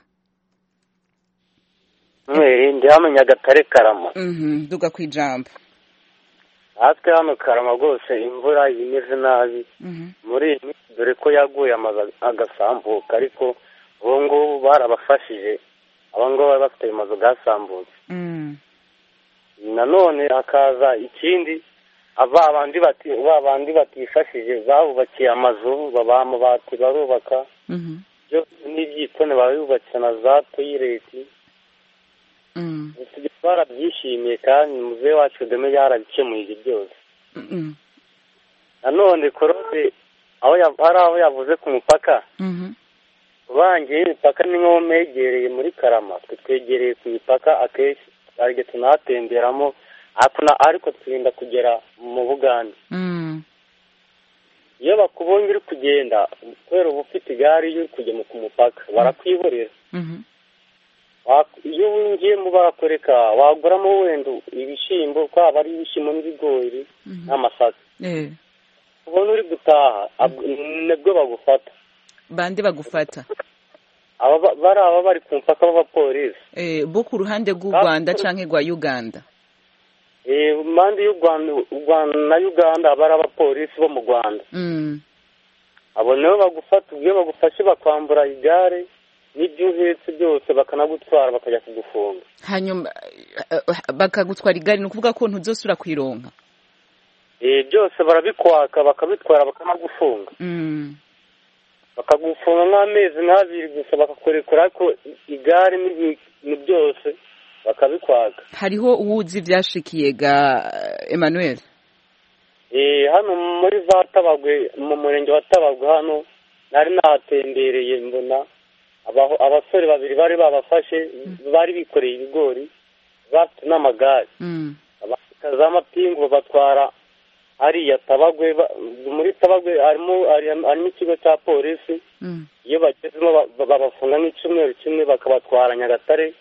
Ndi hano Nyagatare Karama. Duga kwijambo. Natwe hano Karama rwose imvura imeze nabi. Muri dore ko yaguye amazi agasambuka, ariko ubu ngubu barabafashije abango bari bafite amazi gasambutse. Nanone hakaza ikindi abandi batifashije babubakiye amazu, babaha amabati barubaka. Byo n'ibyitone babubakiye na za toyireti. Barabyishimiye kandi muzehe wacu Deme yarabikemuye ibyo byose. Nanone Korode aho yavuze ku mupaka, bangiye imipaka ni nko megereye muri Karama, twegereye ku mipaka akenshi ariko tunatemberamo, ariko twirinda kugera mu Buganda. Iyo bakubonye uri kugenda kubera uba ufite igare, iyo uri kujya ku mupaka barakwiborera. Iyo winjiyemo barakwereka waguramo wenda ibishyimbo, kwaba ari ibishyimbo n'ibigori n'amasaka. Ubona uri gutaha nibwo bagufata. Bande bagufata? Aba bari ku mupaka b'abapolisi. Bo ku ruhande rw'u Rwanda canke rwa Uganda? Impande y'u Rwanda na Uganda bari abapolisi bo mu Rwanda. Abo nibo bagufata, ubwo bagufashe bakwambura igare n'ibyo uhetse byose bakanagutwara bakajya kugufunga. Hanyuma bakagutwara igare, ni ukuvuga ko ntuzosura kwironka? Byose barabikwaka bakabitwara bakanagufunga. Bakagufunga nk'amezi n'abiri gusa bakakwerekura, ariko igare ni byose bakabikwaga. Hariho uwuzi ivyashikiye ga Emmanuel? Hano muri za Tabagwe, mu murenge wa Tabagwe hano nari nahatembereye mbona abasore babiri bari babafashe, bari bikoreye ibigori bafite n'amagare, abafite amapingu batwara hariya Tabagwe. Muri Tabagwe harimo ikigo cya polisi, iyo bagezemo babafunga nk'icyumweru kimwe bakabatwara Nyagatare.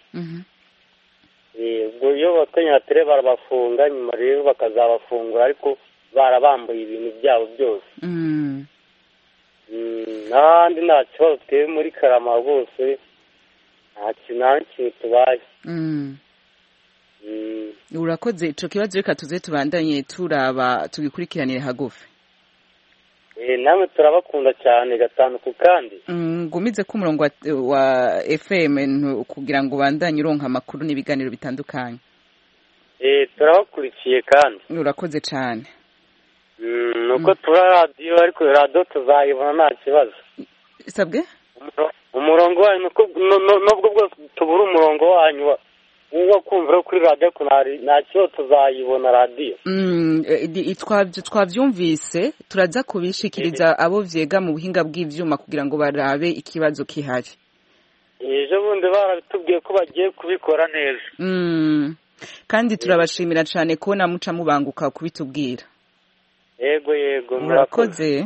Ubwo iyo batwaye Nyagatare barabafunga, nyuma rero bakazabafungura ariko barabambuye ibintu byabo byose. N'ahandi nta kibazo twebwe muri Karama rwose, nta kintu tubaye. Urakoze, ico kibazo reka tuze tubandanye turaba tugikurikiranire hagufi. Namwe turabakunda cyane gatanu ku kandi. Ngumize ku murongo wa FM kugira ngo ubandanye uronka amakuru n'ibiganiro bitandukanye. Turabakurikiye kandi. Urakoze cyane. Nuko tura radio ariko radio tuzayibona nta kibazo. Sabwe? Umurongo wanyu nubwo bwose tubura umurongo wanyu uwo kumvira kuri radio kunari nta kibazo tuzayibona radio. Twavyumvise turaza kubishikiriza abo vyega mu buhinga bw'ivyuma kugira ngo barabe ikibazo kihari. Ejo bundi barabitubwiye ko bagiye kubikora neza. Kandi turabashimira cyane ko namuca mubanguka kubitubwira. Yego murakoze.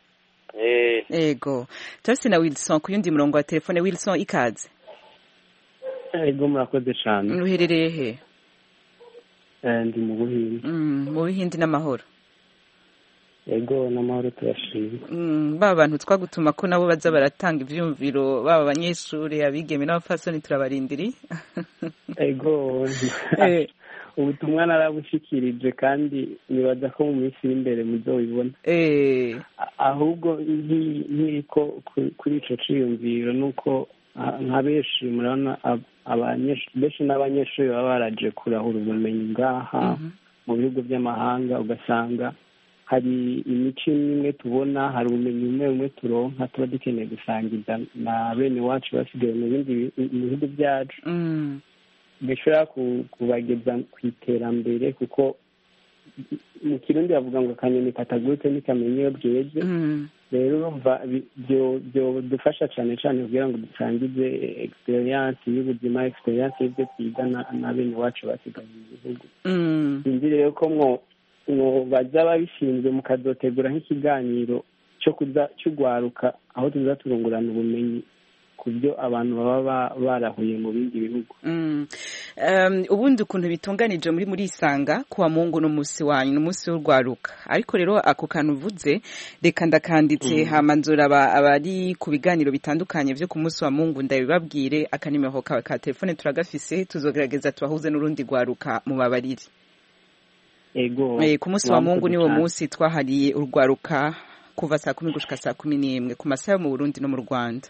Yego tose na Wilson ku yundi murongo wa telefone. Wilson ikaze. Yego murakoze cyane. Uherereye he? Ndi mu Buhindi. Mu Buhindi n'amahoro. Yego n'amahoro turashimye. Baba bantu twagutuma ko nabo baza baratanga ivyumviro, baba abanyeshuri, abigeme n'abafasoni turabarindiri. Yego ubutumwa narabushikirije kandi nibaza ko mu minsi y'imbere muzobibona. Ahubwo nkiko kuri ico ciyumviro nuko nka benshi murabona benshi n'abanyeshuri baba baraje kurahura ubumenyi ngaha mu bihugu by'amahanga, ugasanga hari imico imwe tubona, hari ubumenyi bumwe turonka tuba dukeneye gusangiza na bene wacu basigaye mu bindi bihugu byacu, bishobora kubageza ku iterambere, kuko mu Kirundi bavuga ngo akanyoni katagurutse ntikamenya iyo bweze. Rero urumva dufasha cyane cyane kugira ngo dusangize experience y'ubuzima, experience y'ibyo twiga na bene wacu basigaye mu bihugu. Sinzi rero ko baza babishinzwe mukazotegura nk'ikiganiro cyo gwaruka aho tuza turungurana ubumenyi ku byo abantu baba barahuye mu bindi bihugu. Ubundi ukuntu bitunganije muri Isanga kuwa Mungu n'umunsi wanyu n'umunsi w'urwaruka, ariko rero ako kantu uvuze reka ndakanditse hamanzura abari ku biganiro bitandukanye byo ku munsi wa Mungu ndabibabwire, akanimero ka telefone turagafise, tuzogerageza tubahuze n'urundi gwaruka mu babariri. Ego ku munsi wa Mungu niwo munsi twahariye urwaruka kuva saa 10 gushika saa 11 ku masaha mu Burundi no mu Rwanda.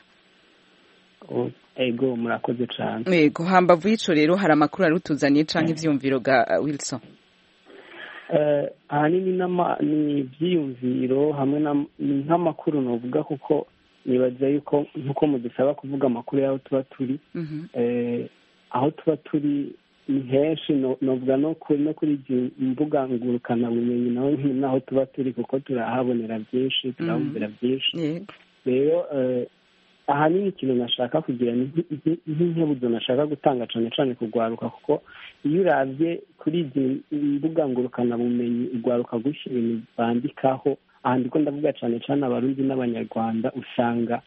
Ego murakoze cyane. Ego hambavu y'ico rero hari amakuru ari utuzaniye canke ivyumviro ga Wilson? Ahanini ni ivyiyumviro hamwe nk'amakuru novuga, kuko nibaza yuko nkuko mudusaba kuvuga amakuru yaho tuba turi, aho tuba turi ni henshi, novuga no kuri imbuga ngurukana bumenyi naho tuba turi, kuko turahabonera byinshi, turahumvira byinshi. Rero ahanini ikintu nashaka kugira nk'inkebuzo nashaka gutanga cyane cyane kugwaruka, kuko iyo uravye kuri izi mbuga ngurukana bumenyi ugwaruka gushyira ibintu bandikaho, aha ndiko ndavuga cyane cyane abarundi n'abanyarwanda, usanga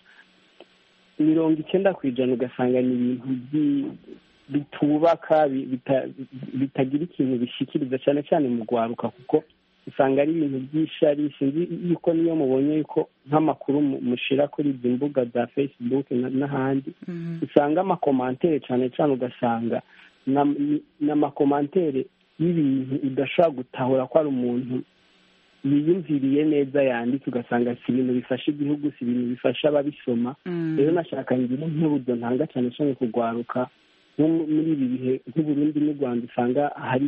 90% ugasanga ni ibintu bitubaka bitagira ikintu bishikiriza cyane cyane mu gwaruka, kuko usanga ari ibintu by'ishari. Sinzi yuko niyo mubonye yuko nk'amakuru mushira kuri izi mbuga za Facebook n'ahandi, usanga amakomantere cyane cyane, ugasanga n'amakomantere y'ibintu udashobora gutahura ko ari umuntu yiyumviriye neza yanditse, ugasanga si ibintu bifasha igihugu, si ibintu bifasha ababisoma. Rero nashaka ngira nk'uburyo ntanga cyane cyane kugwaruka muri ibi bihe nk'Uburundi n'u Rwanda, usanga hari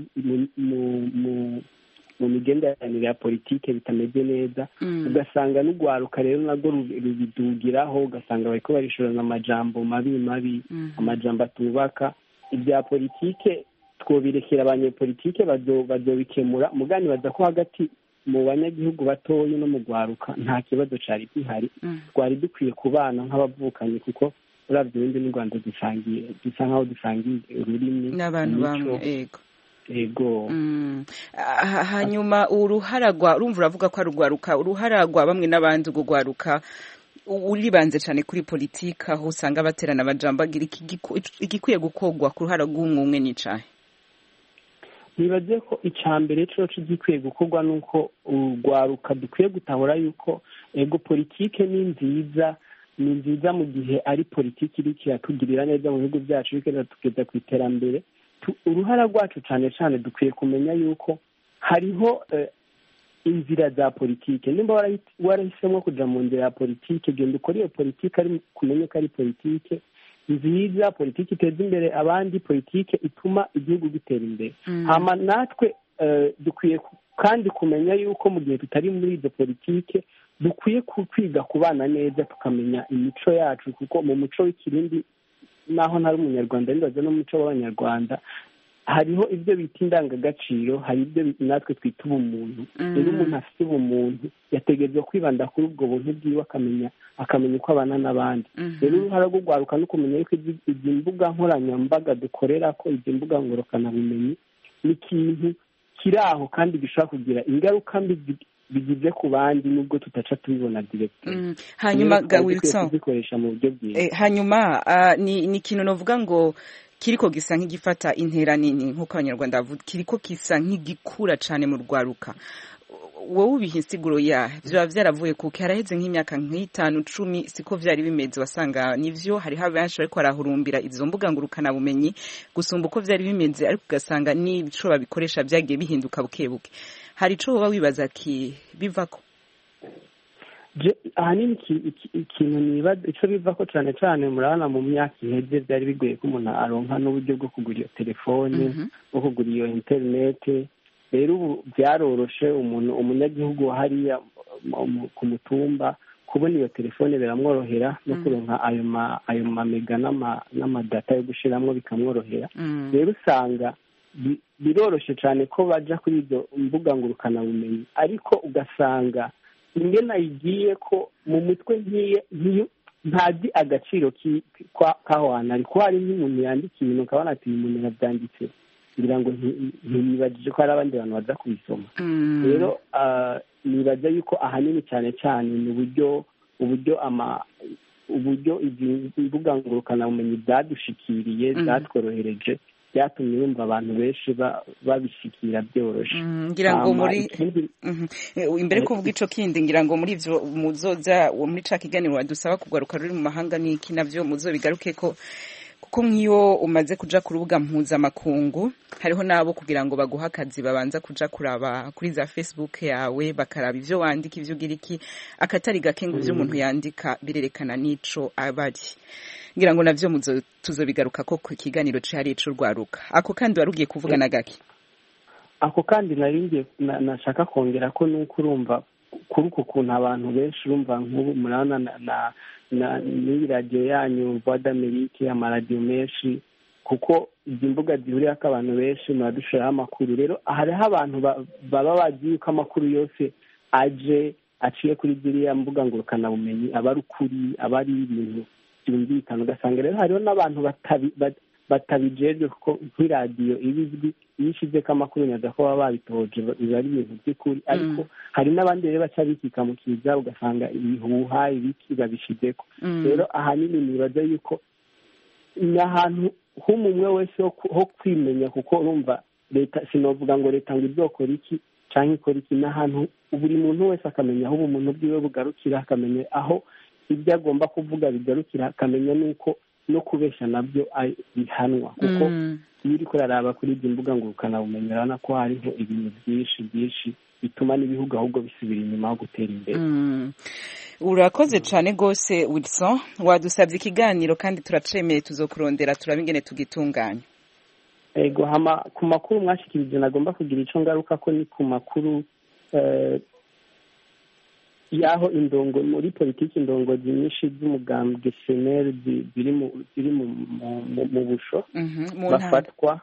mu migenderanire ya politike bitameze neza, ugasanga n'ugwaruka rero nabwo rubidugiraho, ugasanga bariko barishorana amajambo mabi amajambo atubaka, ibya politike twobirekera abanyepolitike bazobikemura mugani baza ko hagati mu banyagihugu batoya no mu gwaruka nta kibazo cari gihari twari dukwiye kubana nk'abavukanye kuko uravye ibindi n'u Rwanda dusa nkaho dusangiye ururimi n'abantu bamwe ego hanyuma uruharagwa urumva uravuga ko arugwaruka uruharagwa bamwe n'abandi ugwaruka uribanze cyane kuri politika aho usanga baterana abajambagira igikwiye gukogwa ku ruhara rw'umwe n'icahe nibaze ko icambere cyo gikwiye gukorwa nuko urwaruka dukwiye gutahura yuko ego politike ni nziza mu gihe ari politiki iri kiratugirira neza mu bihugu byacu bikeza tugeza ku iterambere uruhara rwacu cyane cyane dukwiye kumenya yuko hariho inzira za politike nimba warahisemo kuja mu nzira ya politike genda ukora iyo politike ari kumenye ko ari politike nziza politiki iteza imbere abandi politike ituma igihugu gitera imbere hama natwe dukwiye kandi kumenya yuko mu gihe tutari muri izo politike dukwiye kwiga kubana neza tukamenya imico yacu kuko mu muco w'ikirindi naho ntari umunyarwanda ndibaza n'umuco w'abanyarwanda hariho ibyo bita indangagaciro hari ibyo natwe twita ubumuntu rero umuntu afite ubumuntu yategerezwa kwibanda kuri ubwo buntu bwiwe akamenya uko abana n'abandi rero uruhara rwo gwaruka no kumenya yuko izi mbuga nkoranyambaga dukorera ko izi mbuga ngurukanabumenyi ni ikintu kiri aho kandi gishobora kugira ingaruka mbi bigize ku bandi nubwo tutaca tubibona direct hanyuma Wilson zikoresha mu buryo bwiza hanyuma ni ikintu novuga ngo kiriko gisa nk'igifata intera nini nk'uko abanyarwanda bavuga kiriko gisa nk'igikura cane mu rwaruka wowe ubiha insiguro vyoba vyaravuye kuko haraheze nk'imyaka nk'itanu 10 siko vyari bimeze wasanga nivyo hariho benshi bariko barahurumbira izo mbuga ngurukana bumenyi gusumba uko vyari bimeze ariko ugasanga n'ico babikoresha vyagiye bihinduka bukebuke hari ico woba wibaza ki bivako ahanini ikintu nibaza ico bivako cane cane murabona mu myaka iheze vyari bigoye ko umuntu aronka n'uburyo bwo kugura iyo telefone bwo kugura iyo interinete rero ubu byaroroshe umunyagihugu hariya ku mutumba kubona iyo telefone biramworohera no kuronka ayo mamega n'amadata yo gushiramwo bikamworohera rero usanga biroroshe cyane ko baja kuri izo mbuga ngurukanabumenyi ariko ugasanga ingena igiye ko mu mutwe nk'iyo ntazi agaciro k'aho hantu ariko hari nk'umuntu yandika ibintu ukabona ati uyu muntu yabyanditse kugira ngo ntibibagije ko hari abandi bantu baza kubisoma rero nibaza yuko ahanini cyane cyane ni uburyo izi mbuga ngurukanabumenyi byadushikiriye byatworohereje byatumye yumva abantu benshi babishikira byoroshe ngira ngo muri imbere ko uvuga ico kindi ngira ngo muri ivyo muzoza muri ca kiganiro wadusaba kugaruka ruri mu mahanga n'iki navyo muzobigaruke ko kuko nk'iyo umaze kuja ku rubuga mpuzamakungu hariho nabo kugira ngo baguha akazi babanza kuja kuraba kuri za Facebook yawe bakaraba ivyo wandika ivyo ugira iki akatari gake ngo ivyo umuntu yandika birerekana n'ico abari ngira ngo navyo tuzobigaruka ko ku kiganiro cari ico rwaruka ako kandi warugiye kuvugana gake ako kandi naringiye nashaka kongera ko nuko urumva kuri uko kuntu abantu benshi urumva nk'ubu murana n'iyi radiyo yanyu Voix d'Amerique amaradiyo menshi kuko izi mbuga zihuriyeko abantu benshi muradushiraho amakuru rero hariho abantu baba bazi yuko amakuru yose aciye kuri ziriya mbuga ngurukanabumenyi aba ari ukuri aba ari ibintu byumvikana ugasanga rero hariho n'abantu batabijejwe kuko nk'iradiyo ibizwi iyo ishizeko amakuru nyaza ko baba babitoje biba ari ibintu by'ukuri ariko hari n'abandi rero baca bikika mu kiza ugasanga ibihuha ibiki babishizeko rero ahanini nibaza yuko ni ahantu h'umwe wese ho kwimenya kuko urumva leta sinovuga ngo leta ngo izokora iki canke ikora iki n'ahantu buri muntu wese akamenya aho ubumuntu bwiwe bugarukira akamenya aho ibyo agomba kuvuga bigarukira akamenya nuko no kubesha nabyo bihanwa kuko iyo uriko uraraba kuri izi mbuga ngurukanabumenyi urabona ko hariho ibintu byinshi bituma n'ibihugu ahubwo bisubira inyuma aho gutera imbere urakoze cyane rwose Wilson wadusabye ikiganiro kandi turacemeye tuzokurondera turaba ingene tugitunganya ego ku makuru mwashikirije nagomba kugira ico ngaruka ko ni ku makuru yaho muri politiki indongozi nyinshi z'umugambwe seneri ziri mu busho bafatwa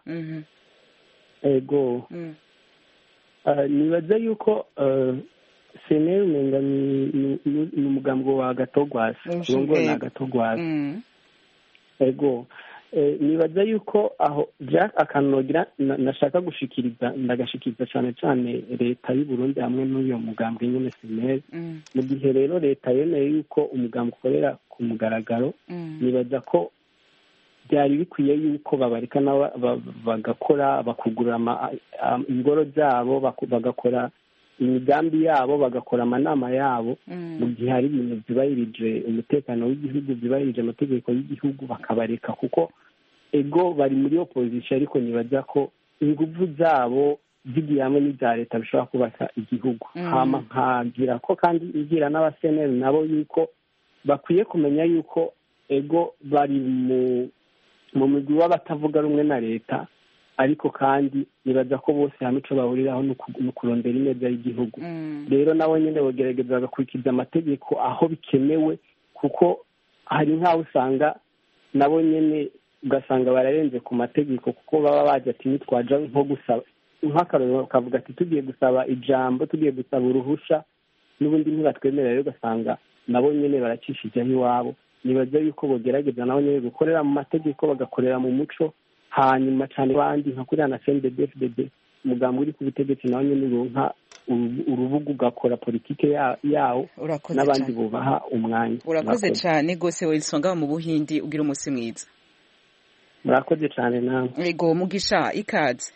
ego nibaza yuko seneri umenga ni umugambwe wa Gatogwasa urongo na Gatogwasa ego nibaza yuko aho Jack akanogira nashaka gushikiriza ndagashikiriza cyane cyane leta y'u Burundi hamwe n'uyo mugambwe nyene seneri mu gihe rero leta yemeye yuko umugambwe ukorera ku mugaragaro nibaza ko byari bikwiye yuko babareka bagakora bakugurura ingoro zabo bagakora imigambi yabo bagakora amanama yabo mu gihe hari ibintu byubahirije umutekano w'igihugu byubahirije amategeko y'igihugu bakabareka kuko ego bari muri opposition ariko nibaza ko ingufu zabo zigiye hamwe n'iza leta bishobora kubaka igihugu hama nkagira ko kandi igira n'abaseneri nabo yuko bakwiye kumenya yuko ego bari mu migwi w'abatavuga rumwe na leta ariko kandi nibaza ko bose hamwe ico bahuriraho no kurondera ineza y'igihugu rero nabo nyene bogerageza bagakurikiza amategeko aho bikenewe kuko hari nk'aho usanga nabo nyene ugasanga bararenze ku mategeko kuko baba baje ati nitwaja nko gusaba nk'akarorero kavuga ati tugiye gusaba ijambo tugiye gusaba uruhusha n'ubundi ntibatwemerera rero ugasanga nabo nyene baracishijeho iwabo nibaza yuko bogerageza nabo nyene gukorera mu mategeko bagakorera mu muco hanyuma cyane abandi nka kuriya na CNDD-FDD umugambi uri ku butegetsi nawe nyene uronka urubuga ugakora politike yawo n'abandi bubaha umwanya. Urakoze cyane gose Wilson ngaho mu Buhindi ugira umunsi mwiza. Murakoze cyane nawe. Ego Mugisha ikaze.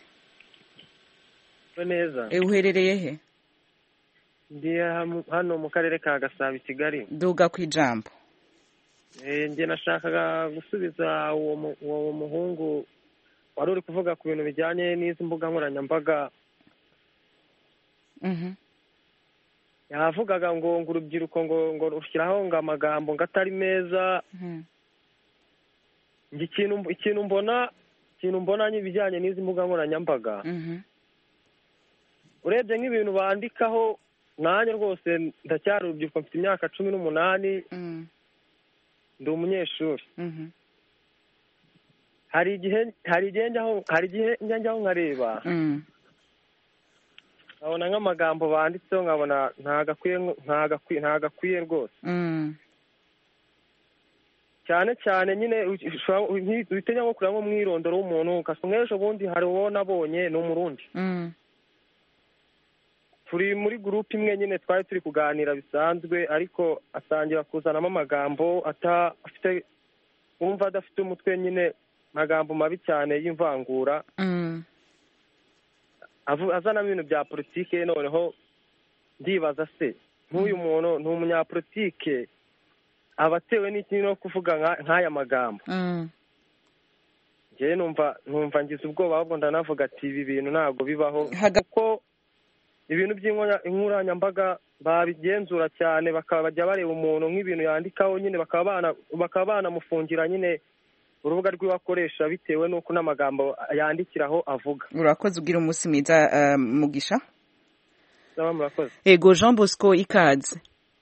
Neza. Uherereye he? Ndi hano mu karere ka Gasabo i Kigali. Duga kwijambo. Nge nashakaga gusubiza uwo muhungu wari uri kuvuga ku bintu bijyanye n'izi mbuga nkoranyambaga. Yavugaga ngo urubyiruko ngo rushyiraho ngo amagambo ngo atari meza. Ikintu mbona n'ibijyanye n'izi mbuga nkoranyambaga. Urebye nk'ibintu bandikaho nanjye rwose ndacyari urubyiruko mfite imyaka 18 ndi umunyeshuri. Hari igihe njyaho nkareba nkabona nk'amagambo banditseho nkabona ntagakwiye rwose. cyane cyane nyine uhitenya nko kuramo mwirondoro w'umuntu ukasanga ejo bundi hari uwo nabonye ni umurundi. Turi muri groupe imwe nyine twari turi kuganira bisanzwe ariko asangira kuzanamo amagambo afite wumva adafite umutwe nyine magambo mabi cyane y'imvangura. Azana ibintu bya politike noneho ndibaza se nk'uyu muntu ni umunyapolitike abatewe n'ikintu no kuvuga nk'aya magambo. Njyewe numva ngize ubwoba ahubwo ndanavuga ati ibi bintu ntabwo bibaho kuko ibintu by'inkoranyambaga babigenzura cyane bakabajya bareba umuntu nk'ibintu yandikaho nyine bakaba banamufungira nyine urubuga rw'iwakoresha bitewe n'uko n'amagambo yandikiraho avuga. Urakoze ugira umunsi mwiza Mugisha. Murakoze. Ego Jean Bosco ikaze.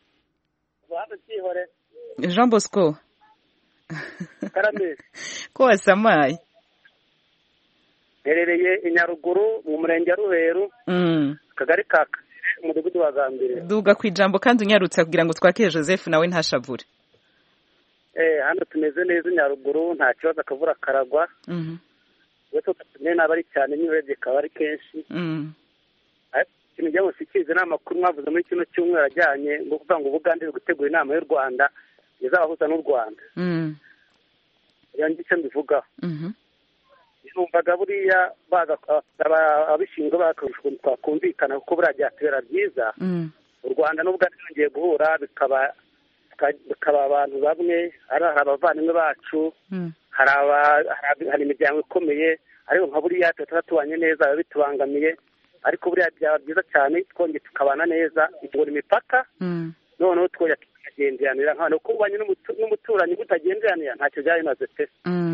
Jean Bosco. Karame. Ko wasamaye. Herereye i Nyaruguru mu murenge wa Ruheru. Kagari ka umudugudu wa Gambire. Duga kwijambo kandi unyarutse kugira ngo twakire Joseph nawe ntashavure. Hano tumeze neza Nyaruguru nta kibazo akavura karagwa. Weto tumene nabari cyane nirebye kabari kenshi. Ikintu cyangwa sikize n'amakuru mwavuze muri kino cyumweru ajyanye ngo kuvuga ngo Bugande gutegura inama y'u Rwanda izabahuza n'u Rwanda. Yangice mbivugaho. Numvaga buriya abishinzwe bakarushwa twakumvikana kuko buriya byatubera byiza. U Rwanda n'Ubugande byongeye guhura bikaba abantu bamwe ari abavandimwe bacu hari imiryango ikomeye ariko nka buriya tutatubanye neza biba bitubangamiye ariko buriya byaba byiza cyane twongeye tukabana neza ikibura imipaka noneho twongera tukagenderanira nk'ahantu kuko ubanye n'umuturanyi butagenderanira ntacyo byaba bimaze pe.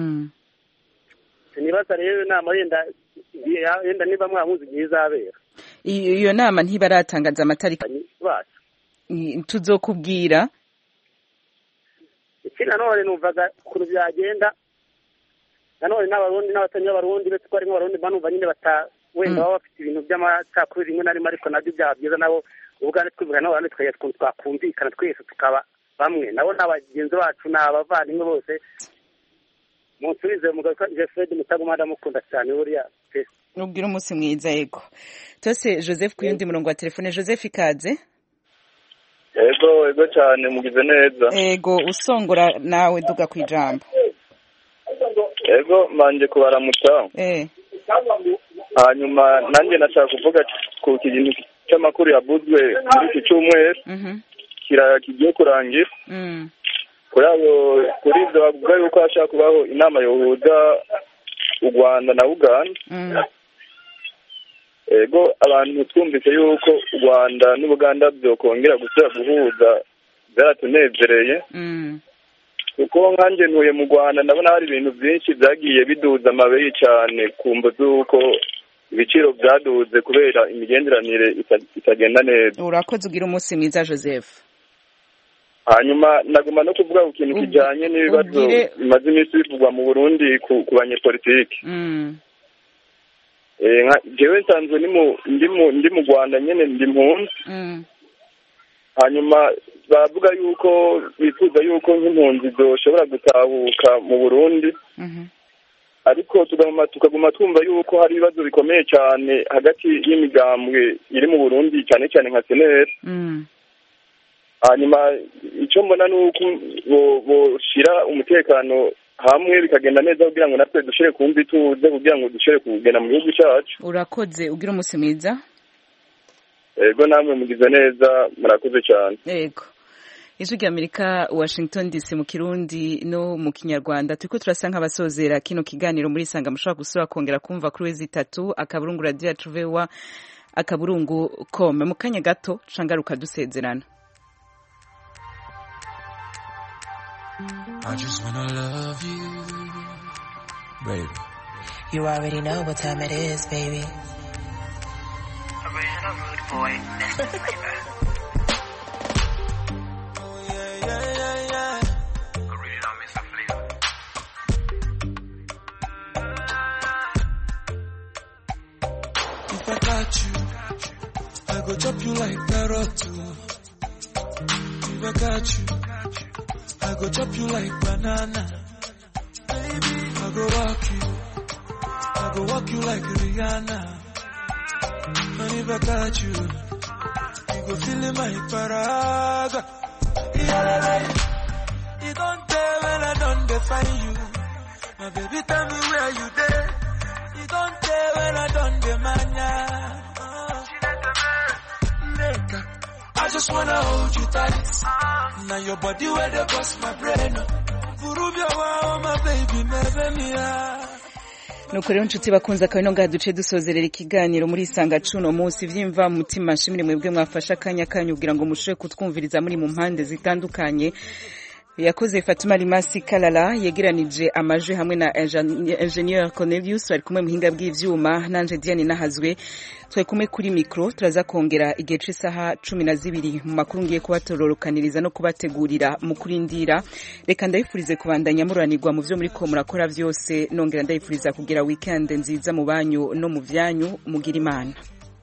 Nibaza rero inama yenda niba mwahuze igihe izabera. Iyo nama ntibaratangaza amatariki. tuzokubwira iki nanone numvaga ukuntu byagenda nanone n'abarundi n'abatanye b'abarundi betse ko arimo abarundi banumva nyine wenda baba bafite ibintu by'amacakubiri rimwe na rimwe ariko nabyo byaba byiza nabo ubugane twibwira n'abantu tukagira ukuntu twakumvikana twese tukaba bamwe nabo n'abagenzi bacu ni abavandimwe bose munsubize umugabo Jeffrey Mutagoma ndamukunda cyane buriya nubwira umunsi mwiza yego tose Joseph ku yundi murongo wa telefone Joseph ikaze ego cyane mugize neza ego usongora nawe duga ku ijambo ego manje kubaramutsa hanyuma nanjye nashaka kuvuga ku kintu cy'amakuru yabuzwe muri iki cyumweru kigiye kurangira kuri ibyo bavuga yuko hashaka kubaho inama yohuza u Rwanda na Uganda ego abantu twumvise yuko u Rwanda n'Ubuganda byokongera gusubira guhuza byaratunezereye kuko nkanjye ntuye mu Rwanda ndabona hari ibintu byinshi byagiye biduza amabeyi cyane kumva z'uko ibiciro byaduze kubera imigenderanire itagenda neza urakoze ugira umunsi mwiza Joseph hanyuma naguma no kuvuga ku kintu kijyanye n'ibibazo bimaze iminsi bivugwa mu Burundi ku banyepolitiki jewe nsanzwe ndi mu Rwanda nyene ndi mpunzi hanyuma bavuga yuko bifuza yuko nk'impunzi zoshobora gutahuka mu Burundi ariko tukaguma twumva yuko hari ibibazo bikomeye cyane hagati y'imigambwe iri mu Burundi cyane cyane nka CNL hanyuma icyo mbona ni uko boshira umutekano hamwe bikagenda neza kugira ngo natwe dushire kumva ituze kugira ngo dushire kugenda mu gihugu cyacu urakoze ugira umunsi mwiza ego namwe mugize neza murakoze cyane ego ijwi ry'Amerika Washington DC mu Kirundi no mu Kinyarwanda turiko turasa nk'abasozera kino kiganiro muri Sanga mushobora gusura kongera kumva kuri wezi 3 akaburungu radio tuvewa akaburungu com mu kanya gato cangaruka dusezerana I just wanna love you, baby. You already know what time it is, baby. Original rude boy, Mr. Flavor. Oh yeah. Original Mr. Flavor. If I got you, I go chop you like carrot too. If I got you, I go chop you like banana. Baby, I go walk you like Rihanna. And if I got you, you go feel in my paraga. You don't tell when I don't define you. My baby, tell me where you there. You don't tell when I don't demand ya. I just wanna hold you tight. Now your body where they bust my brain. Kurubya wa my baby mevemia. nuko rero nshuti bakunze akabino ngaha duce dusozerera ikiganiro muri Sanga cuno munsi vyimva mutima nshimire mwebwe mwafasha akanya kanyu kugira ngo mushobe kutwumviriza muri mu mpande zitandukanye yakoze Fatuma Limasi Kalala yegeranije amaje hamwe na Engineer Cornelius bari kumwe muhinga bw'ivyuma nanje Diane Nahazwe twe kumwe kuri micro turaza kongera igihe cy'isaha 12 mu makuru ngiye kubatororokaniriza no kubategurira mu kurindira reka ndayifurize kubandanya muranirwa mu byo muri ko murakora byose nongera ndayifuriza kugira weekend nziza mu banyu no mu vyanyu mugira Imana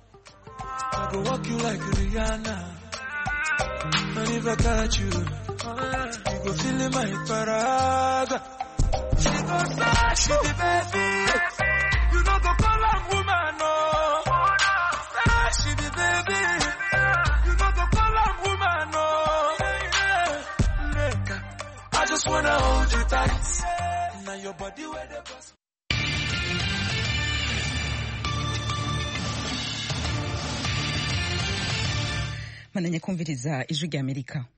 You go feel in my paraga. She go say she the baby. You know go call her woman, no. Say she the baby. You know go call her woman, no. I just wanna hold you tight. Now your body where the bus. Mananya kumviriza ijwi ry'Amerika.